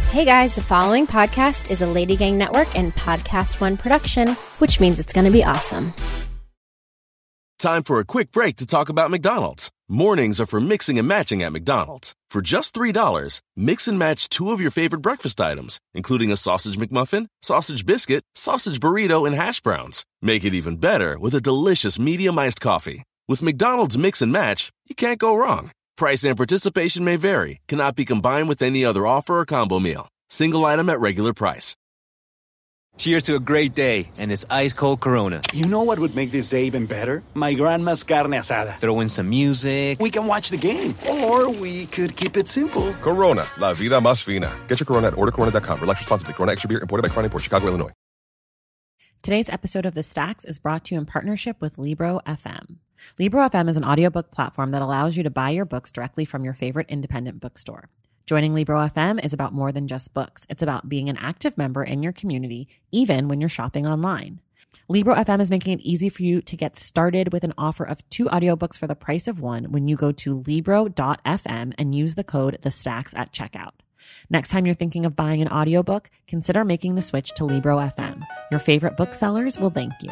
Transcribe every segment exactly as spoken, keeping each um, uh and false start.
Hey guys, the following podcast is a Lady Gang Network and Podcast One production, which means it's going to be awesome. Time for a quick break to talk about McDonald's. Mornings are for mixing and matching at McDonald's. For just three dollars, mix and match two of your favorite breakfast items, including a sausage McMuffin, sausage biscuit, sausage burrito, and hash browns. Make it even better with a delicious medium iced coffee. With McDonald's Mix and Match, you can't go wrong. Price and participation may vary. Cannot be combined with any other offer or combo meal. Single item at regular price. Cheers to a great day and this ice-cold Corona. You know what would make this day even better? My grandma's carne asada. Throw in some music. We can watch the game. Or we could keep it simple. Corona, la vida más fina. Get your Corona at order corona dot com. Relax responsibly. Corona Extra Beer, imported by Crown Imports, Chicago, Illinois. Today's episode of The Stacks is brought to you in partnership with Libro F M. Libro F M is an audiobook platform that allows you to buy your books directly from your favorite independent bookstore. Joining Libro F M is about more than just books. It's about being an active member in your community, even when you're shopping online. Libro F M is making it easy for you to get started with an offer of two audiobooks for the price of one when you go to libro dot f m and use the code THESTACKS at checkout. Next time you're thinking of buying an audiobook, consider making the switch to Libro F M. Your favorite booksellers will thank you.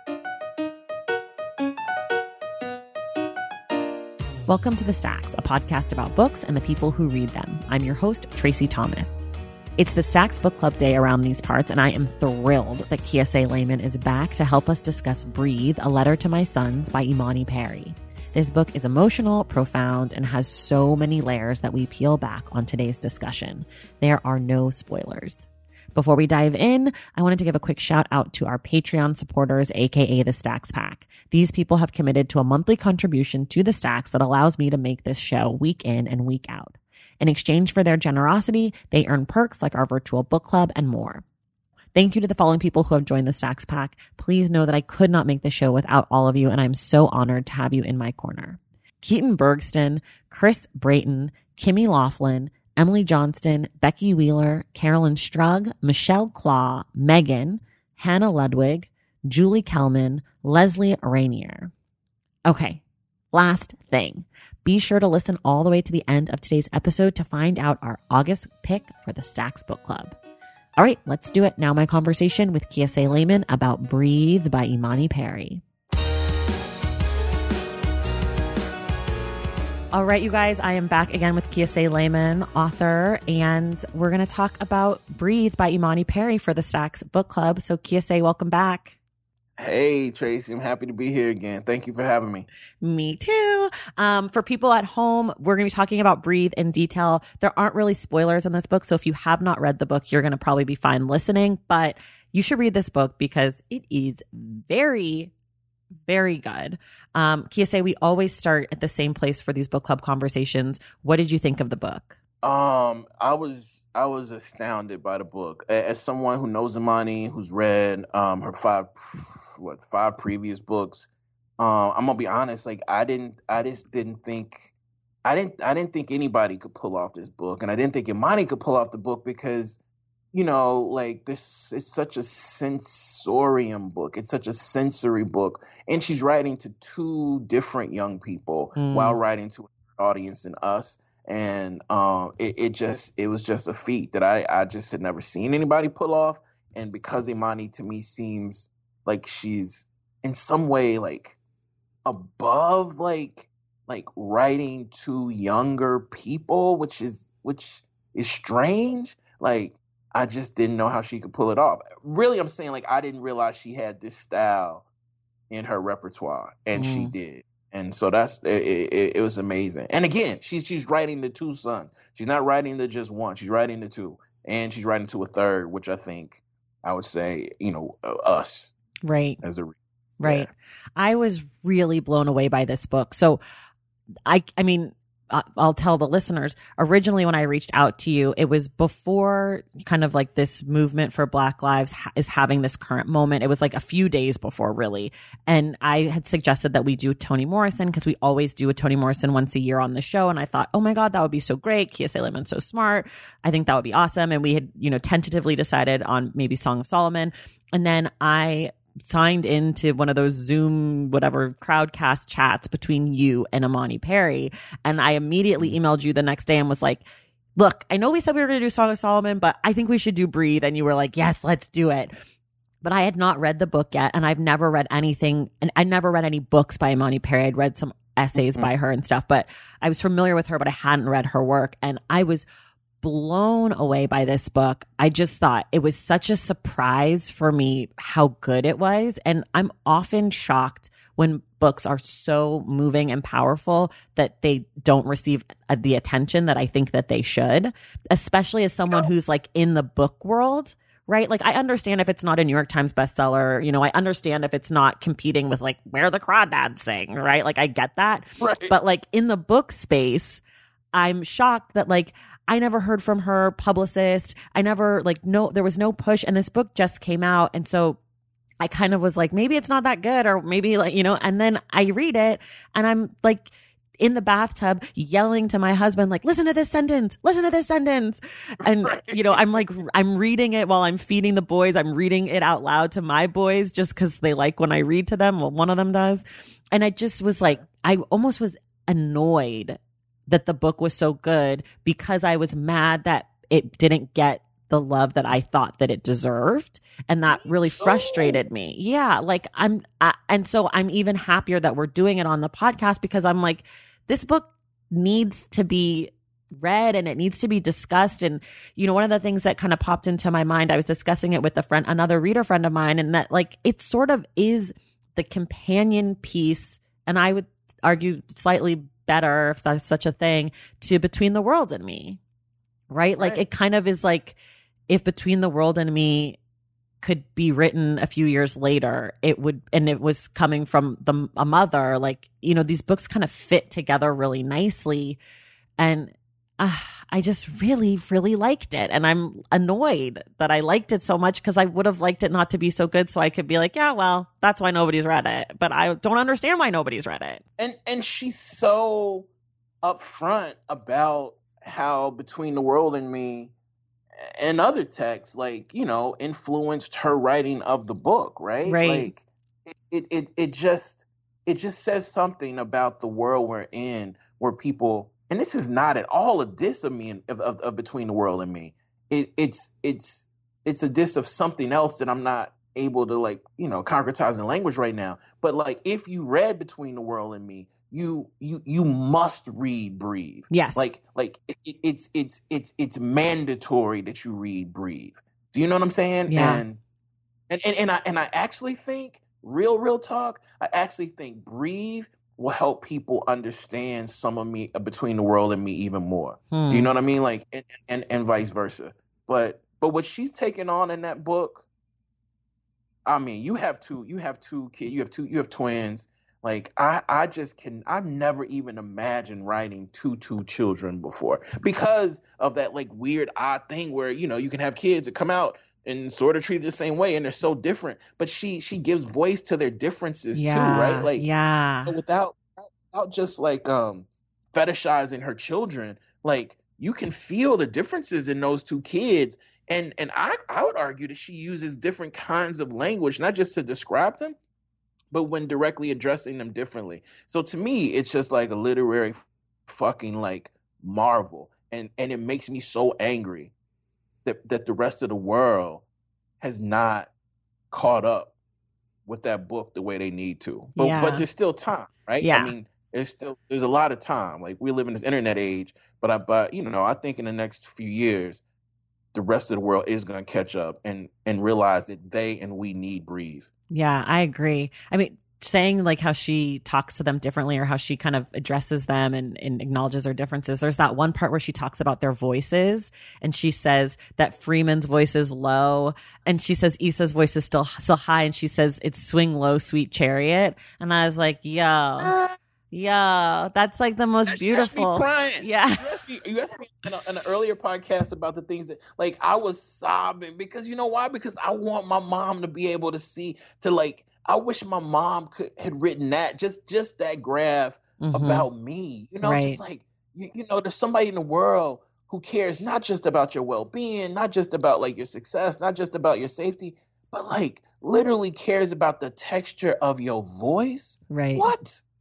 Welcome to The Stacks, a podcast about books and the people who read them. I'm your host, Tracy Thomas. It's the Stacks Book Club Day around these parts, and I am thrilled that Kiese Laymon is back to help us discuss Breathe, A Letter to My Sons by Imani Perry. This book is emotional, profound, and has so many layers that we peel back on today's discussion. There are no spoilers. Before we dive in, I wanted to give a quick shout out to our Patreon supporters, aka the Stacks Pack. These people have committed to a monthly contribution to the Stacks that allows me to make this show week in and week out. In exchange for their generosity, they earn perks like our virtual book club and more. Thank you to the following people who have joined the Stacks Pack. Please know that I could not make this show without all of you, and I'm so honored to have you in my corner. Keaton Bergston, Chris Brayton, Kimmy Laughlin, Emily Johnston, Becky Wheeler, Carolyn Strug, Michelle Claw, Megan, Hannah Ludwig, Julie Kelman, Leslie Rainier. Okay, last thing. Be sure to listen all the way to the end of today's episode to find out our August pick for the Stacks Book Club. All right, let's do it. Now my conversation with Kiese Laymon about Breathe by Imani Perry. All right, you guys, I am back again with Kiese Laymon, author, and we're going to talk about Breathe by Imani Perry for the Stacks Book Club. So Kiese, welcome back. Hey, Tracy, I'm happy to be here again. Thank you for having me. Me too. Um, for people at home, we're going to be talking about Breathe in detail. There aren't really spoilers in this book, so if you have not read the book, you're going to probably be fine listening, but you should read this book because it is very Very good. Um, Kiese, we always start at the same place for these book club conversations. What did you think of the book? Um, I was I was astounded by the book. As someone who knows Imani, who's read um her five what five previous books, um, I'm gonna be honest. Like I didn't, I just didn't think, I didn't, I didn't think anybody could pull off this book, and I didn't think Imani could pull off the book because, you know, like this, it's such a sensorium book. It's such a sensory book. And she's writing to two different young people mm. while writing to an audience and us. And um, it, it just, it was just a feat that I, I just had never seen anybody pull off. And because Imani to me seems like she's in some way like above, like, like writing to younger people, which is, which is strange. Like, I just didn't know how she could pull it off. Really, I'm saying, like, I didn't realize she had this style in her repertoire, and mm. she did. And so that's it, it, it was amazing. And again, she's she's writing the two sons. She's not writing the just one. She's writing the two, and she's writing to a third, which I think I would say, you know, uh, us, right, as a right. Yeah. I was really blown away by this book. So, I I mean. I'll tell the listeners, originally when I reached out to you, it was before kind of like this movement for Black Lives ha- is having this current moment. It was like a few days before, really. And I had suggested that we do Toni Morrison because we always do a Toni Morrison once a year on the show. And I thought, oh my God, that would be so great. Kiese Laymon's so smart. I think that would be awesome. And we had, you know, tentatively decided on maybe Song of Solomon. And then I signed into one of those Zoom, whatever, crowdcast chats between you and Imani Perry. And I immediately emailed you the next day and was like, look, I know we said we were going to do Song of Solomon, but I think we should do Breathe. And you were like, yes, let's do it. But I had not read the book yet. And I've never read anything. And I never read any books by Imani Perry. I'd read some essays mm-hmm. by her and stuff, but I was familiar with her, but I hadn't read her work. And I was blown away by this book. I just thought it was such a surprise for me how good it was. And I'm often shocked when books are so moving and powerful that they don't receive the attention that I think that they should, especially as someone who's like in the book world. Right? Like, I understand if it's not a New York Times bestseller, you know, I understand if it's not competing with like Where the Crawdads Sing, right? Like, I get that. Right. But like in the book space, I'm shocked that like I never heard from her publicist. I never like, no, there was no push, and this book just came out. And so I kind of was like, maybe it's not that good, or maybe like, you know, and then I read it and I'm like, in the bathtub yelling to my husband, like, listen to this sentence, listen to this sentence. And, right. you know, I'm like, I'm reading it while I'm feeding the boys. I'm reading it out loud to my boys just because they like when I read to them. Well, one of them does. And I just was like, I almost was annoyed that the book was so good because I was mad that it didn't get the love that I thought that it deserved. And that really frustrated me. Yeah. Like I'm, I, and so I'm even happier that we're doing it on the podcast because I'm like, this book needs to be read and it needs to be discussed. And, you know, one of the things that kind of popped into my mind, I was discussing it with a friend, another reader friend of mine, and that like, it sort of is the companion piece. And I would argue slightly better, if that's such a thing, to Between the World and Me, right? Like, right. It kind of is like, if Between the World and Me could be written a few years later, it would, and it was coming from the a mother, like, you know, these books kind of fit together really nicely. And uh, I just really, really liked it. And I'm annoyed that I liked it so much because I would have liked it not to be so good so I could be like, yeah, well, that's why nobody's read it. But I don't understand why nobody's read it. And and she's so upfront about how Between the World and Me and other texts, like, you know, influenced her writing of the book, right? Right. Like, it, it, it just, it just says something about the world we're in, where people, and this is not at all a diss of me, of, of, of Between the World and Me. It, it's, it's, it's a diss of something else that I'm not able to, like, you know, concretize in language right now. But like, if you read Between the World and Me, you you you must read Breathe. Yes. Like like it, it, it's it's it's it's mandatory that you read Breathe. Do you know what I'm saying? Yeah. And and and, and I and I actually think, real real talk, I actually think Breathe will help people understand some of me, Between the World and Me, even more. Hmm. Do you know what I mean? Like, and, and and vice versa. But but what she's taking on in that book, I mean, you have two you have two kids, you have two you have twins. Like, I, I just can, I've never even imagined writing two, two children before because of that, like, weird, odd thing where, you know, you can have kids that come out and sort of treated the same way and they're so different. But she she gives voice to their differences yeah, too, right? Like, yeah. without, without just, like, um, fetishizing her children, like, you can feel the differences in those two kids. And, and I, I would argue that she uses different kinds of language, not just to describe them, but when directly addressing them differently. So to me, it's just like a literary fucking like marvel. And and it makes me so angry that, that the rest of the world has not caught up with that book the way they need to. But yeah. but there's still time, right? Yeah. I mean, there's still there's a lot of time. Like, we live in this internet age, but I but you know, I think in the next few years, the rest of the world is going to catch up and and realize that they and we need Breathe. Yeah, I agree. I mean, saying like how she talks to them differently or how she kind of addresses them and, and acknowledges their differences. There's that one part where she talks about their voices and she says that Freeman's voice is low and she says Issa's voice is still still high and she says it's swing low, sweet chariot. And I was like, yo, yo, that's like the most She beautiful. asked me crying. Yeah. You asked me, you asked me in, a, in an earlier podcast about the things that, like, I was sobbing because, you know why? Because I want my mom to be able to see, to like, I wish my mom could had written that, just just that graph mm-hmm. about me. You know, right. just like, you, you know, there's somebody in the world who cares not just about your well-being, not just about like your success, not just about your safety, but like literally cares about the texture of your voice. Right. What?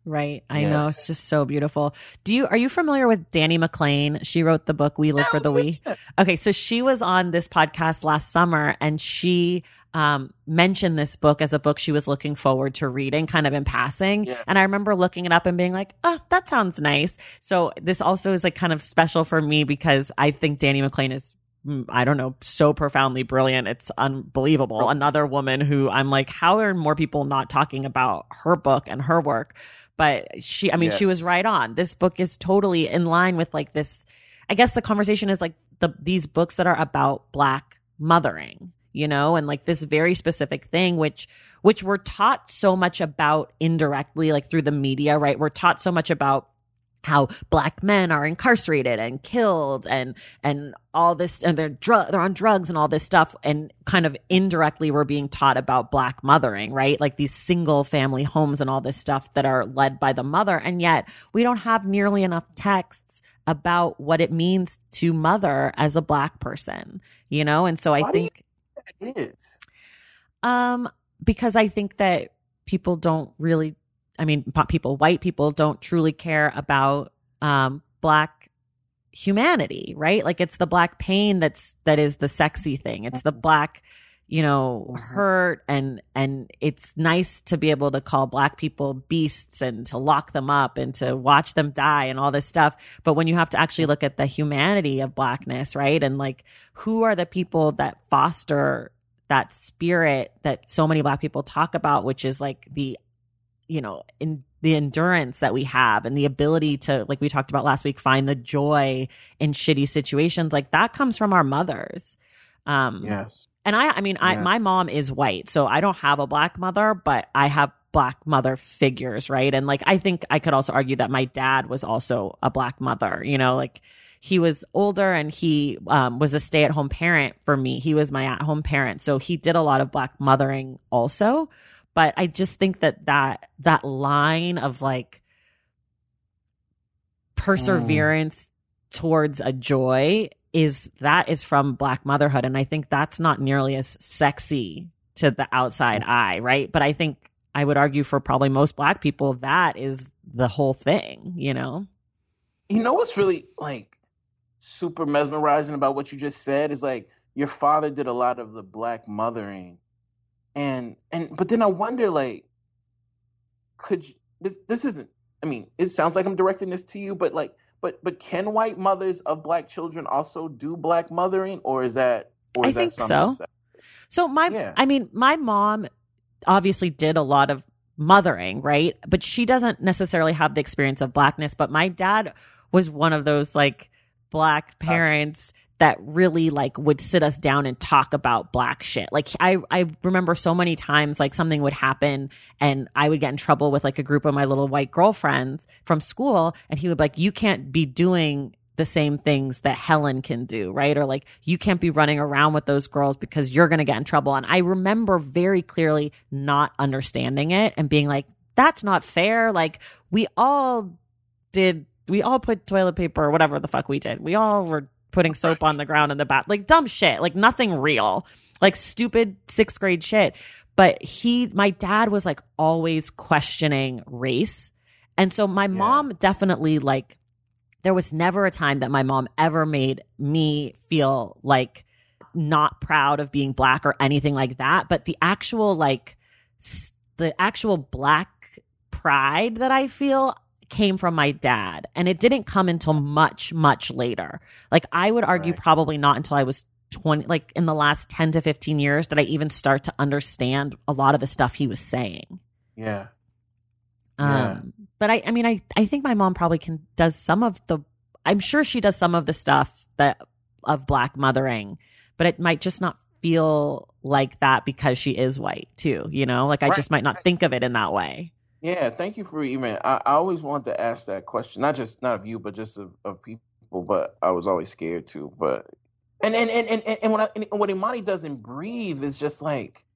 Right. I Yes. know. It's just so beautiful. Do you, are you familiar with Dani McClain? She wrote the book, We Live for the We. Okay. So she was on this podcast last summer and she, um, mentioned this book as a book she was looking forward to reading kind of in passing. Yeah. And I remember looking it up and being like, oh, that sounds nice. So this also is like kind of special for me because I think Dani McClain is, I don't know, so profoundly brilliant. It's unbelievable. Another woman who I'm like, how are more people not talking about her book and her work? But she, I mean, Yes. she was right on. This book is totally in line with like this. I guess the conversation is like the these books that are about Black mothering, you know, and like this very specific thing, which which we're taught so much about indirectly, like through the media, right? We're taught so much about how Black men are incarcerated and killed and and all this, and they're drug they're on drugs and all this stuff, and kind of indirectly we're being taught about Black mothering, right? Like these single family homes and all this stuff that are led by the mother, and yet we don't have nearly enough texts about what it means to mother as a Black person, you know? And so I Why think do you think that is? um because I think that people don't really I mean, people, white people don't truly care about um, Black humanity, right? Like it's the Black pain that's that is the sexy thing. It's the Black, you know, hurt, and and it's nice to be able to call Black people beasts and to lock them up and to watch them die and all this stuff. But when you have to actually look at the humanity of Blackness, right, and like who are the people that foster that spirit that so many Black people talk about, which is like the you know, in the endurance that we have and the ability to, like we talked about last week, find the joy in shitty situations, like that comes from our mothers. Um, Yes. And I, I mean, I, Yeah. my mom is white, so I don't have a Black mother, but I have Black mother figures, right? And like, I think I could also argue that my dad was also a Black mother, you know, like he was older and he um, was a stay at home parent for me. He was my at home parent. So he did a lot of Black mothering also. But I just think that that, that line of like perseverance mm. towards a joy is that is from Black motherhood. And I think that's not nearly as sexy to the outside eye, right? But I think I would argue for probably most Black people, that is the whole thing, you know? You know what's really like super mesmerizing about what you just said is like your father did a lot of the Black mothering. And and but then I wonder, like, could you, this this isn't? I mean, it sounds like I'm directing this to you, but like, but but can white mothers of Black children also do Black mothering, or is that or is I that think something? so. So my, yeah. I mean, my mom obviously did a lot of mothering, right? But she doesn't necessarily have the experience of Blackness. But my dad was one of those like Black parents that really like would sit us down and talk about Black shit. Like I, I remember so many times like something would happen and I would get in trouble with like a group of my little white girlfriends from school. And he would be like, you can't be doing the same things that Helen can do, right? Or like, you can't be running around with those girls because you're going to get in trouble. And I remember very clearly not understanding it and being like, that's not fair. Like we all did, we all put toilet paper or whatever the fuck we did. We all were putting soap on the ground in the bath, like dumb shit, like nothing real, like stupid sixth grade shit. But he, my dad was like always questioning race. And so my yeah. mom definitely like, there was never a time that my mom ever made me feel like not proud of being Black or anything like that. But the actual like, the actual Black pride that I feel came from my dad, and it didn't come until much much later. Like I would argue right. probably not until I was twenty, like in the last ten to fifteen years did I even start to understand a lot of the stuff he was saying. Yeah. Um yeah. But I I mean I I think my mom probably can does some of the I'm sure she does some of the stuff that of Black mothering, but it might just not feel like that because she is white too, you know? Like I right. just might not think of it in that way. Yeah, thank you for even. I, I always wanted to ask that question, not just not of you, but just of, of people. But I was always scared too. But and and and and, and when I, and what Imani doesn't breathe is just like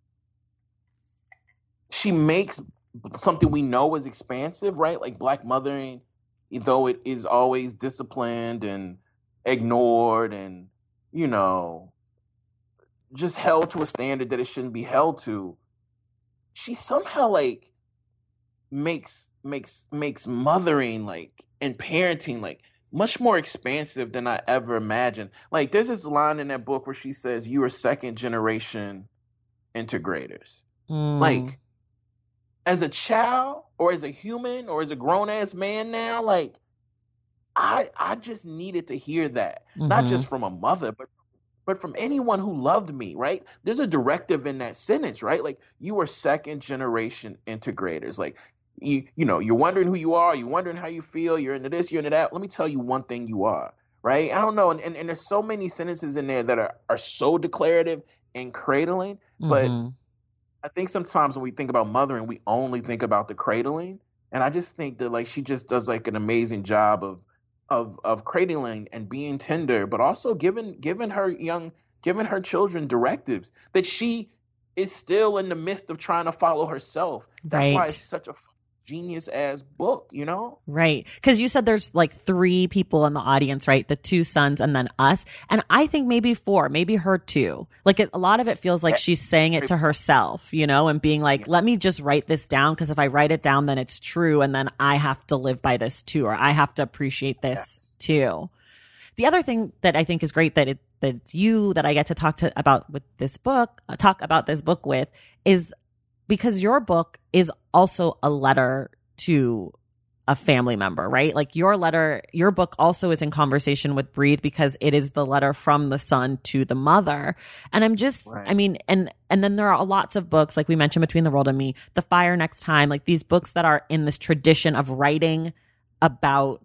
she makes something we know is expansive, right? Like Black mothering, though it is always disciplined and ignored, and you know, just held to a standard that it shouldn't be held to. She somehow like. makes makes makes mothering like and parenting like much more expansive than I ever imagined. Like there's this line in that book where she says you are second generation integrators. Mm. Like as a child or as a human or as a grown ass man now, like I I just needed to hear that. Mm-hmm. Not just from a mother, but but from anyone who loved me, right? There's a directive in that sentence, right? Like you are second generation integrators. Like you you know, you're wondering who you are, you're wondering how you feel, you're into this, you're into that. Let me tell you one thing you are, right? I don't know. And and, and there's so many sentences in there that are, are so declarative and cradling, but mm-hmm. I think sometimes when we think about mothering, we only think about the cradling. And I just think that like she just does like an amazing job of of of cradling and being tender, but also giving giving her young giving her children directives that she is still in the midst of trying to follow herself. That's right. why it's such a genius ass book, you know? Right. Because you said there's like three people in the audience, right? The two sons and then us. And I think maybe four, maybe her too. Like it, a lot of it feels like she's saying it to herself, you know, and being like, let me just write this down. Because if I write it down, then it's true. And then I have to live by this too, or I have to appreciate this yes. too. The other thing that I think is great that it that it's you that I get to talk to about with this book, uh, talk about this book with is because your book is also a letter to a family member, right? Like your letter, your book also is in conversation with Breathe because it is the letter from the son to the mother. And I'm just, right. I mean, and, and then there are lots of books, like we mentioned, Between the World and Me, The Fire Next Time, like these books that are in this tradition of writing about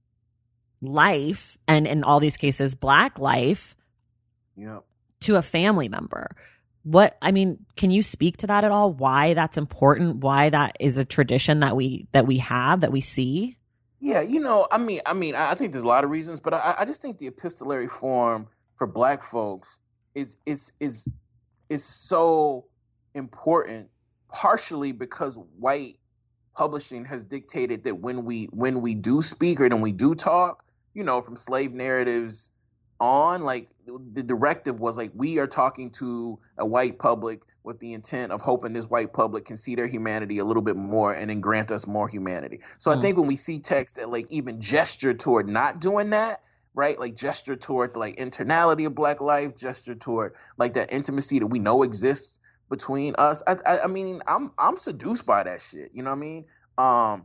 life, and in all these cases, Black life, yep. to a family member. What, I mean, can you speak to that at all? Why that's important? Why that is a tradition that we, that we have, that we see? Yeah. You know, I mean, I mean, I think there's a lot of reasons, but I, I just think the epistolary form for Black folks is, is, is, is so important, partially because white publishing has dictated that when we, when we do speak or when we do talk, you know, from slave narratives on, like the directive was like, we are talking to a white public with the intent of hoping this white public can see their humanity a little bit more and then grant us more humanity. So mm. I think when we see text that like even gesture toward not doing that, right? Like gesture toward the like internality of Black life, gesture toward like that intimacy that we know exists between us. I, I, I mean, I'm I'm seduced by that shit. You know what I mean? Um,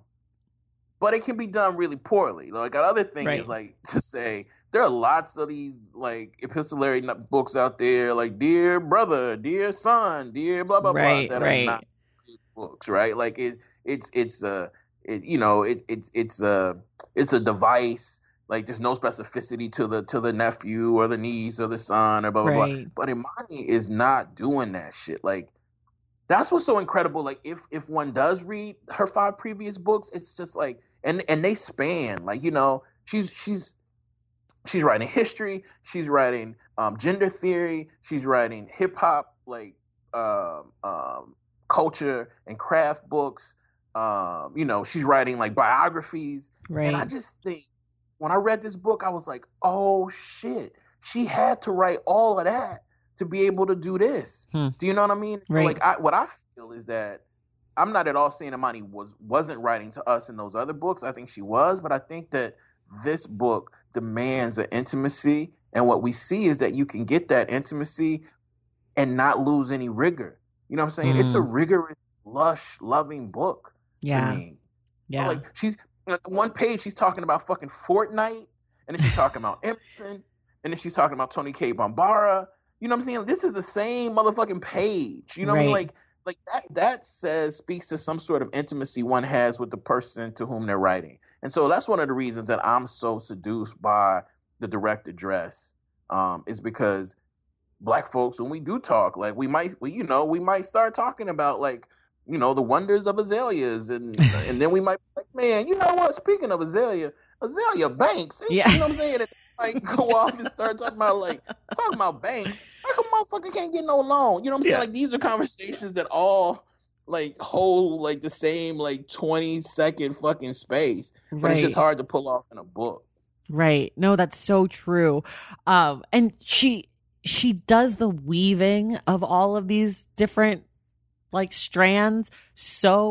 but it can be done really poorly. Like another thing right. is like to say there are lots of these like epistolary books out there, like Dear Brother, Dear Son, Dear blah blah right, blah, that right. are not good books, right? Like it, it's it's a, it, you know, it, it's it's a it's a device. Like there's no specificity to the to the nephew or the niece or the son or blah blah right. blah. But Imani is not doing that shit. Like that's what's so incredible. Like if if one does read her five previous books, it's just like and and they span like you know she's she's she's writing history, she's writing um, gender theory, she's writing hip hop like um, um, culture and craft books. Um, you know she's writing like biographies, right. and I just think when I read this book, I was like, oh shit, she had to write all of that to be able to do this. Hmm. Do you know what I mean? So right. like I, what I feel is that I'm not at all saying Imani was, wasn't writing to us in those other books. I think she was, but I think that this book demands an intimacy. And what we see is that you can get that intimacy and not lose any rigor. You know what I'm saying? Mm. It's a rigorous, lush, loving book yeah. to me. Yeah. So like she's like one page, she's talking about fucking Fortnite, and then she's talking about Emerson, and then she's talking about Tony K. Bambara. You know what I'm saying? This is the same motherfucking page. You know what right. I mean? Like, like that, that says, speaks to some sort of intimacy one has with the person to whom they're writing. And so that's one of the reasons that I'm so seduced by the direct address, um, is because Black folks, when we do talk, like we might, we, you know, we might start talking about like, you know, the wonders of azaleas. And, and then we might be like, man, you know what? Speaking of azalea, Azalea Banks, yeah. you know what I'm saying? Like go off and start talking about like talking about banks. Like a motherfucker can't get no loan. You know what I'm saying? Yeah. Like these are conversations that all like hold like the same like twenty second fucking space. But right. it's just hard to pull off in a book. Right. No, that's so true. Um, and she she does the weaving of all of these different like strands so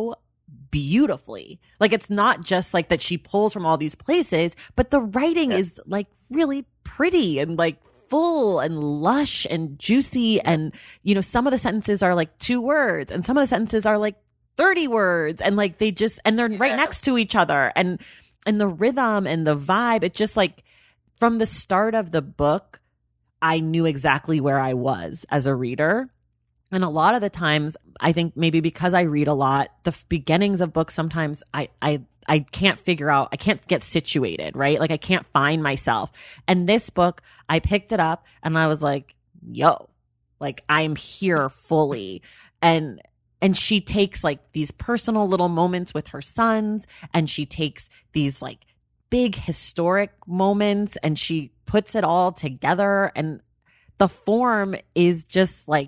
beautifully. Like, it's not just like that she pulls from all these places, but the writing yes. is like really pretty and like full and lush and juicy. And, you know, some of the sentences are like two words and some of the sentences are like thirty words, and like they just, and they're yeah. right next to each other. And, and the rhythm and the vibe, it just like from the start of the book, I knew exactly where I was as a reader. And a lot of the times, I think maybe because I read a lot, the f- beginnings of books, sometimes I, I, I can't figure out, I can't get situated, right? Like I can't find myself. And this book, I picked it up and I was like, yo, like I'm here fully. And, and she takes like these personal little moments with her sons, and she takes these like big historic moments and she puts it all together. And the form is just like,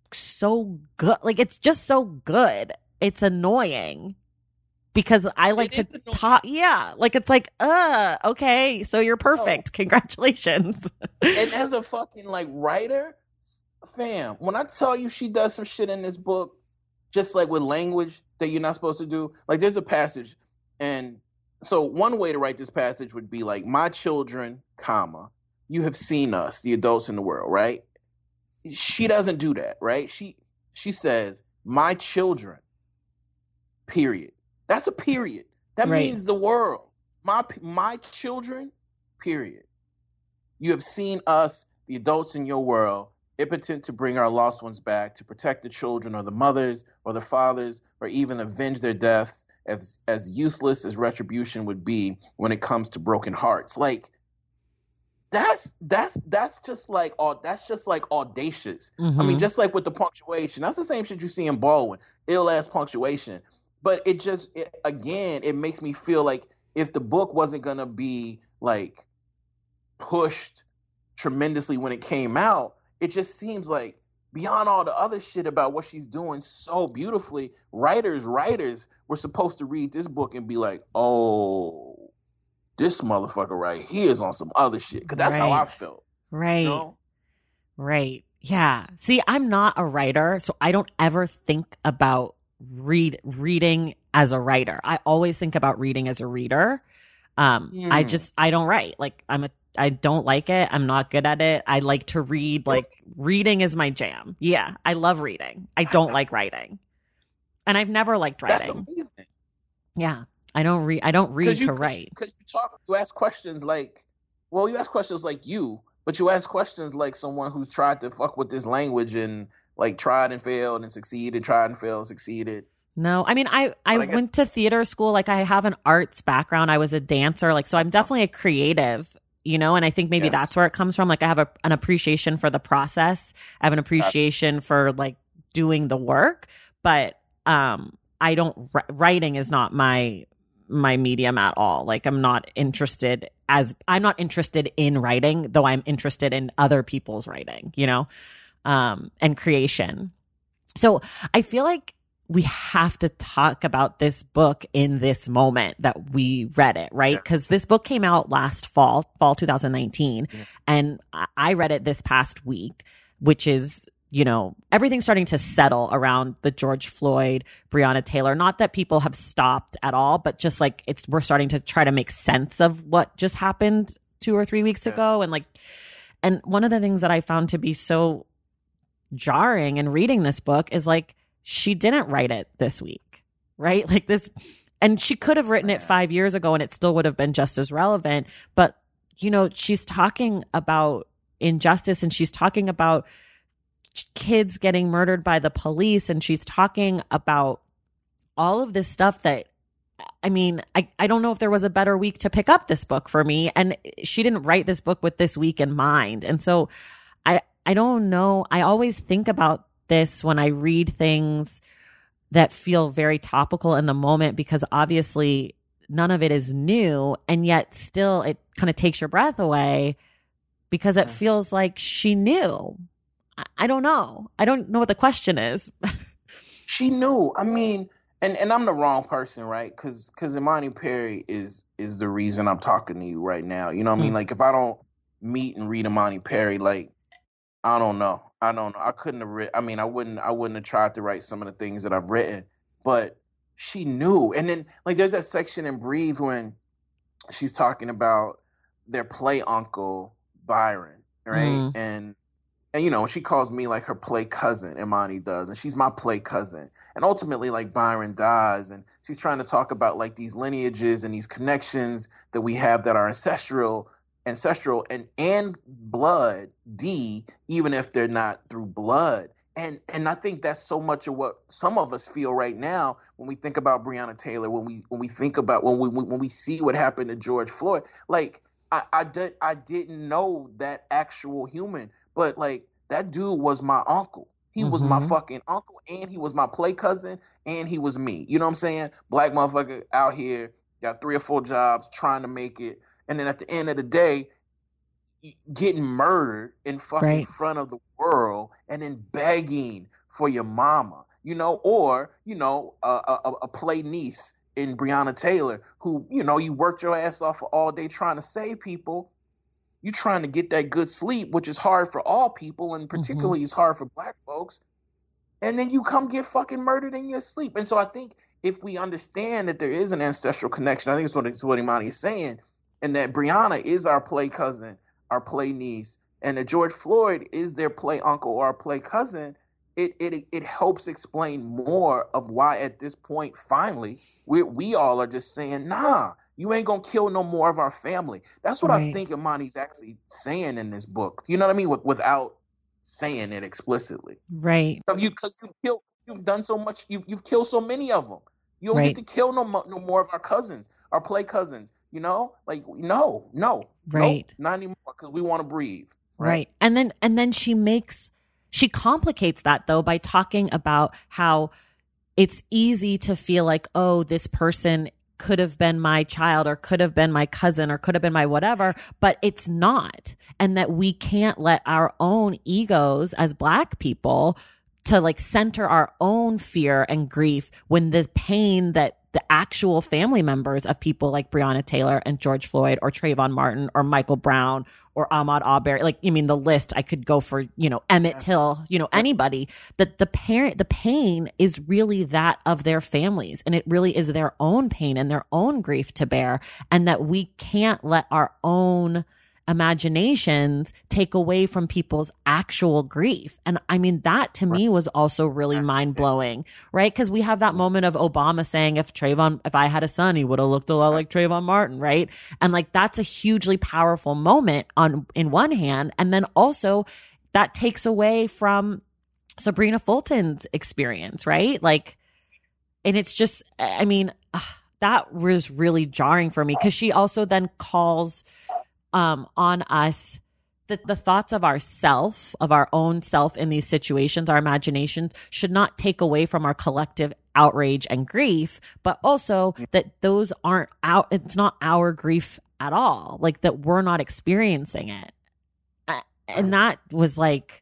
so good. Like it's just so good. It's annoying because I like it to talk. Yeah. Like it's like, uh, okay. So you're perfect. Oh. Congratulations. And as a fucking like writer, fam, when I tell you she does some shit in this book, just like with language that you're not supposed to do, like there's a passage. And so one way to write this passage would be like, my children, comma, you have seen us, the adults in the world, right? She doesn't do that, right? She she says, my children, period. That's a period. That right. means the world. My my children, period. You have seen us, the adults in your world, impotent to bring our lost ones back, to protect the children or the mothers or the fathers, or even avenge their deaths, as as useless as retribution would be when it comes to broken hearts. Like, That's that's that's just like oh that's just like audacious. Mm-hmm. I mean, just like with the punctuation, that's the same shit you see in Baldwin, ill ass punctuation. But it just it, again, it makes me feel like if the book wasn't gonna be like pushed tremendously when it came out, it just seems like beyond all the other shit about what she's doing so beautifully, writers writers were supposed to read this book and be like, oh, this motherfucker right here is on some other shit. Because that's right. how I felt. Right. You know? Right. Yeah. See, I'm not a writer, so I don't ever think about read reading as a writer. I always think about reading as a reader. Um, mm. I just, I don't write. Like, I'm a, I don't like it. I'm not good at it. I like to read. Like, reading is my jam. Yeah. I love reading. I don't like writing. And I've never liked writing. That's amazing. Yeah. I don't read. I don't read you, to write. Because you talk, you ask questions like, well, you ask questions like you, but you ask questions like someone who's tried to fuck with this language and like tried and failed and succeeded, tried and failed, succeeded. No, I mean, I, I, I guess, went to theater school. Like I have an arts background. I was a dancer. Like, so I'm definitely a creative, you know, and I think maybe yes. that's where it comes from. Like I have a, an appreciation for the process. I have an appreciation that's- for like doing the work, but um, I don't, writing is not my, my medium at all. Like I'm not interested as I'm not interested in writing, though I'm interested in other people's writing, you know, um, and creation. So I feel like we have to talk about this book in this moment that we read it, right? Because yeah. this book came out last fall, fall two thousand nineteen. Yeah. And I read it this past week, which is, you know, everything's starting to settle around the George Floyd, Breonna Taylor. Not that people have stopped at all, but just like it's, we're starting to try to make sense of what just happened two or three weeks yeah. ago. And like, and one of the things that I found to be so jarring in reading this book is like, she didn't write it this week, right? Like this, and she could have written it five years ago and it still would have been just as relevant. But, you know, she's talking about injustice and she's talking about kids getting murdered by the police, and she's talking about all of this stuff that, I mean, I, I don't know if there was a better week to pick up this book for me. And she didn't write this book with this week in mind. And so I, I don't know. I always think about this when I read things that feel very topical in the moment, because obviously none of it is new. And yet still it kind of takes your breath away because it feels like she knew. I don't know. I don't know what the question is. She knew. I mean, and, and I'm the wrong person, right? Because because Imani Perry is is the reason I'm talking to you right now. You know what mm. I mean? Like, if I don't meet and read Imani Perry, like, I don't know. I don't know. I couldn't have written. I mean, I wouldn't. I wouldn't have tried to write some of the things that I've written. But she knew. And then like there's that section in Breathe when she's talking about their play uncle Byron, right? Mm. And and you know, she calls me like her play cousin, Imani does, and she's my play cousin. And ultimately, like Byron dies, and she's trying to talk about like these lineages and these connections that we have that are ancestral, ancestral and and blood D, even if they're not through blood. And and I think that's so much of what some of us feel right now when we think about Breonna Taylor, when we when we think about when we when we see what happened to George Floyd. Like I I did I didn't know that actual human, but like that dude was my uncle. He mm-hmm. was my fucking uncle, and he was my play cousin, and he was me. You know what I'm saying? Black motherfucker out here, got three or four jobs, trying to make it, and then at the end of the day, getting murdered in fucking right. front of the world, and then begging for your mama, you know, or, you know, a, a, a play niece in Breonna Taylor who, you know, you worked your ass off all day trying to save people. You trying to get that good sleep, which is hard for all people, and particularly mm-hmm. it's hard for black folks. And then you come get fucking murdered in your sleep. And so I think if we understand that there is an ancestral connection, I think it's what, it's what Imani is saying, and that Breonna is our play cousin, our play niece, and that George Floyd is their play uncle or our play cousin, it it it helps explain more of why at this point, finally, we we all are just saying, nah, you ain't gonna kill no more of our family. That's what right. I think Imani's actually saying in this book. You know what I mean? With, without saying it explicitly. Right. Because you, you've killed, you've done so much, you've you've killed so many of them. You don't right. get to kill no no more of our cousins, our play cousins. You know, like no, no, right, nope, not anymore, because we want to breathe. Right? right, and then and then she makes she complicates that though by talking about how it's easy to feel like, oh, this person could have been my child or could have been my cousin or could have been my whatever, but it's not, and that we can't let our own egos as Black people to like center our own fear and grief when the pain that the actual family members of people like Breonna Taylor and George Floyd or Trayvon Martin or Michael Brown or Ahmaud Arbery, like, I mean, the list I could go for, you know, Emmett Till, you know, anybody, that the parent, the pain is really that of their families, and it really is their own pain and their own grief to bear, and that we can't let our own imaginations take away from people's actual grief. And I mean, that to me was also really mind blowing, right? Because we have that moment of Obama saying, if Trayvon, if I had a son, he would have looked a lot like Trayvon Martin, right? And like, that's a hugely powerful moment on, in one hand. And then also that takes away from Sabrina Fulton's experience, right? Like, and it's just, I mean, uh, that was really jarring for me, because she also then calls um, on us that the thoughts of our self, of our own self in these situations, our imagination should not take away from our collective outrage and grief, but also that those aren't out, it's not our grief at all, like that we're not experiencing it. And that was like,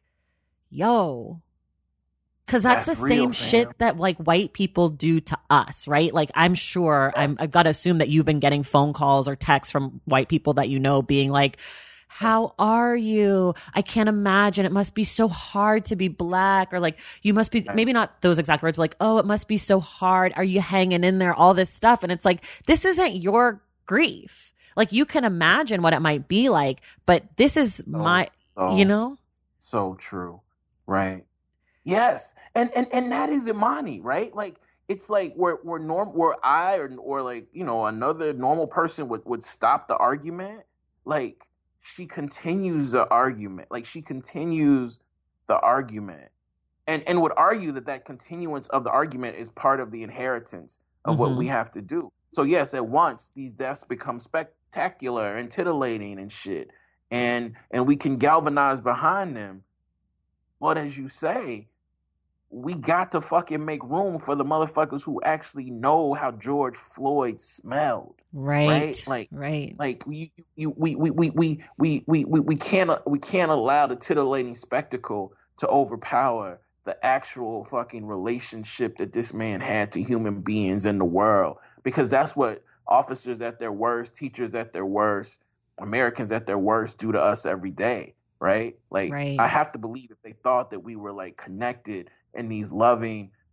yo, because that's, that's the real, same fam. shit that like white people do to us, right? Like, I'm sure yes. I'm, I've got to assume that you've been getting phone calls or texts from white people that you know being like, how are you? I can't imagine. It must be so hard to be Black, or like, you must be, maybe not those exact words, but like, oh, it must be so hard. Are you hanging in there? All this stuff. And it's like, this isn't your grief. Like, you can imagine what it might be like, but this is oh, my, oh, you know? So true. Right. Yes, and and and that is Imani, right? Like, it's like where where norm where I or or like, you know, another normal person would would stop the argument. Like, she continues the argument. Like, she continues the argument, and and would argue that that continuance of the argument is part of the inheritance of mm-hmm. what we have to do. So yes, at once these deaths become spectacular and titillating and shit, and and we can galvanize behind them. But as you say, we got to fucking make room for the motherfuckers who actually know how George Floyd smelled. Right. Right. Like, right. Like you, you, we, we, we, we, we, we, we, we can't, we can't allow the titillating spectacle to overpower the actual fucking relationship that this man had to human beings in the world, because that's what officers at their worst, teachers at their worst, Americans at their worst do to us every day. Right. Like, right. I have to believe if they thought that we were like connected in these loving,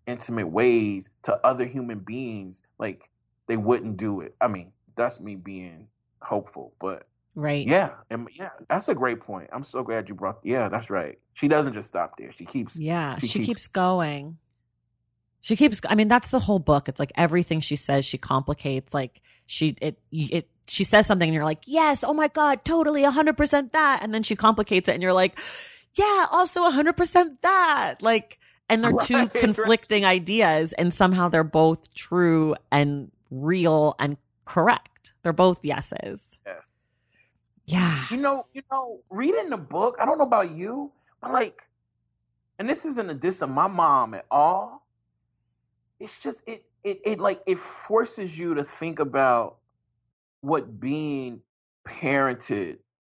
intimate ways to other human beings, like they wouldn't do it. I mean, that's me being hopeful, but right. Yeah, and yeah, that's a great point. I'm so glad you brought. Yeah, that's right. She doesn't just stop there. She keeps. Yeah, she, she keeps, keeps going. She keeps. I mean, that's the whole book. It's like everything she says, she complicates. Like she, it, it. She says something, and you're like, yes, oh my god, totally, a hundred percent that, and then she complicates it, and you're like, yeah, also a hundred percent that. Like, and they're right, two conflicting right. ideas, and somehow they're both true and real and correct. They're both yeses. Yes. Yeah. You know, you know, reading the book, I don't know about you, but like, and this isn't a diss of my mom at all. It's just, it, it, it like, it forces you to think about what being parented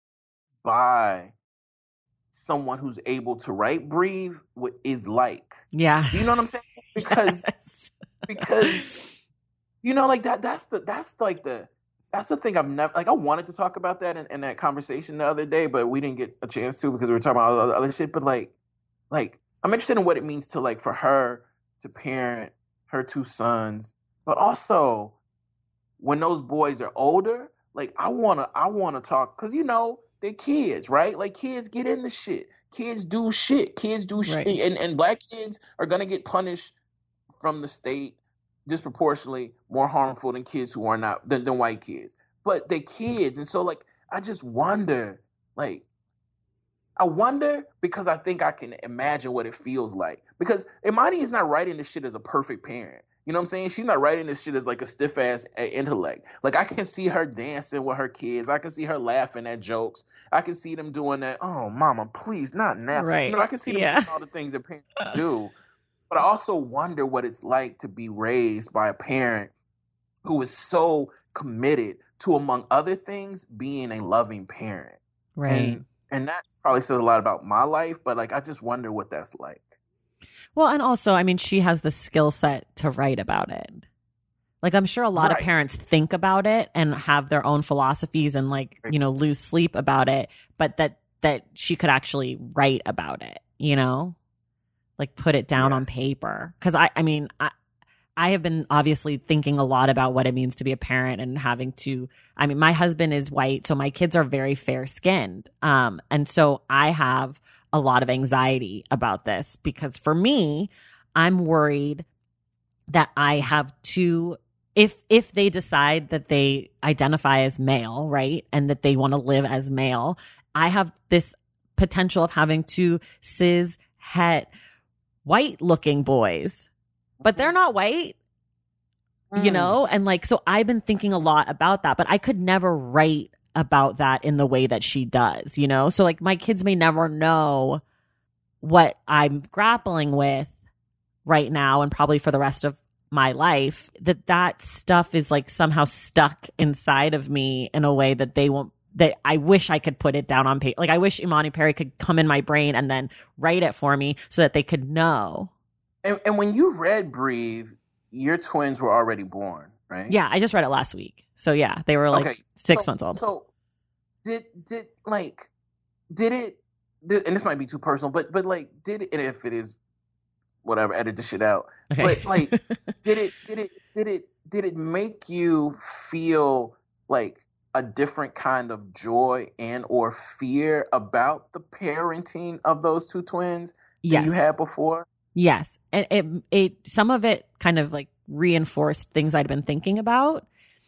by someone who's able to write, breathe, what is like. Yeah. Do you know what I'm saying? Because, yes. because, you know, like that, that's the, that's like the, That's the thing I've never, like I wanted to talk about that in, in that conversation the other day, but we didn't get a chance to because we were talking about all the other shit. But like, like I'm interested in what it means to like for her to parent her two sons, but also when those boys are older, like I wanna, I wanna talk because you know they're kids, right? Like kids get into shit, kids do shit, kids do shit, right. and and black kids are gonna get punished from the state disproportionately more harmful than kids who are not than, than white kids, but they kids. And so like I just wonder, like I wonder because I think I can imagine what it feels like, because Imani is not writing this shit as a perfect parent, you know what I'm saying? She's not writing this shit as like a stiff ass intellect. Like I can see her dancing with her kids, I can see her laughing at jokes, I can see them doing that, oh mama please not now, right? You know, I can see them yeah. doing all the things that parents do. But I also wonder what it's like to be raised by a parent who is so committed to, among other things, being a loving parent. Right. And, and that probably says a lot about my life, but like I just wonder what that's like. Well, and also, I mean, she has the skill set to write about it. Like I'm sure a lot right. of parents think about it and have their own philosophies and like, you know, lose sleep about it, but that that she could actually write about it, you know? Like put it down yes. on paper. Because I, I mean, I, I have been obviously thinking a lot about what it means to be a parent and having to, I mean, my husband is white, so my kids are very fair skinned. Um, and so I have a lot of anxiety about this because for me, I'm worried that I have to, if, if they decide that they identify as male, right, and that they want to live as male, I have this potential of having to cis het white looking boys, but they're not white, mm. you know? And like, so I've been thinking a lot about that, but I could never write about that in the way that she does, you know? So like my kids may never know what I'm grappling with right now and probably for the rest of my life, that that stuff is like somehow stuck inside of me in a way that they won't, that I wish I could put it down on paper. Like I wish Imani Perry could come in my brain and then write it for me so that they could know. And, and when you read Breathe, your twins were already born, right? Yeah, I just read it last week. So yeah, they were like okay. six so, months old. So did did like did it? Did, and this might be too personal, but but like did it? And if it is, whatever, edit the shit out. Okay. But like, did it? Did it? Did it? Did it make you feel like a different kind of joy and or fear about the parenting of those two twins yes. that you had before? Yes. And it, it, some of it kind of like reinforced things I'd been thinking about,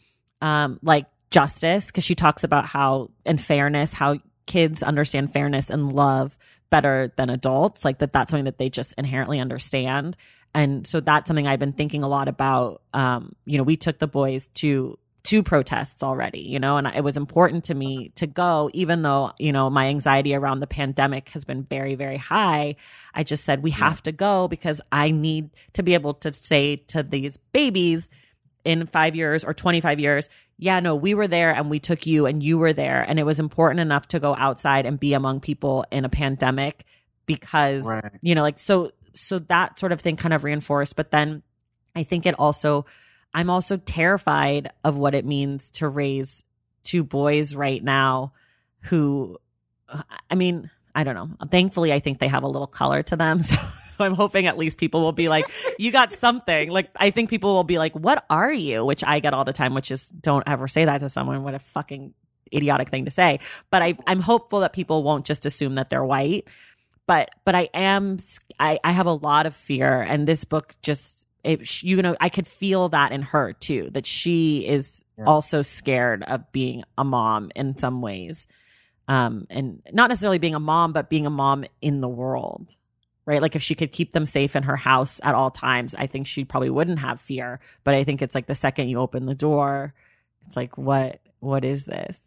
um, like justice, because she talks about how, and fairness, how kids understand fairness and love better than adults, like that that's something that they just inherently understand. And so that's something I've been thinking a lot about. Um, you know, we took the boys to two protests already, you know, and it was important to me to go, even though, you know, my anxiety around the pandemic has been very, very high. I just said, we have to go because I need to be able to say to these babies in five years or twenty-five years, yeah, no, we were there and we took you and you were there. And it was important enough to go outside and be among people in a pandemic because, right. you know, like, so, so that sort of thing kind of reinforced. But then I think it also, I'm also terrified of what it means to raise two boys right now who, I mean, I don't know. Thankfully, I think they have a little color to them. So, I'm hoping at least people will be like, you got something. Like, I think people will be like, what are you? Which I get all the time, which is, don't ever say that to someone. What a fucking idiotic thing to say. But I, I'm hopeful that people won't just assume that they're white. But but I am, I, I have a lot of fear. And this book just, it, you know, I could feel that in her too, that she is yeah. also scared of being a mom in some ways. Um, and not necessarily being a mom, but being a mom in the world, right? Like if she could keep them safe in her house at all times, I think she probably wouldn't have fear. But I think it's like the second you open the door, it's like, what, what is this?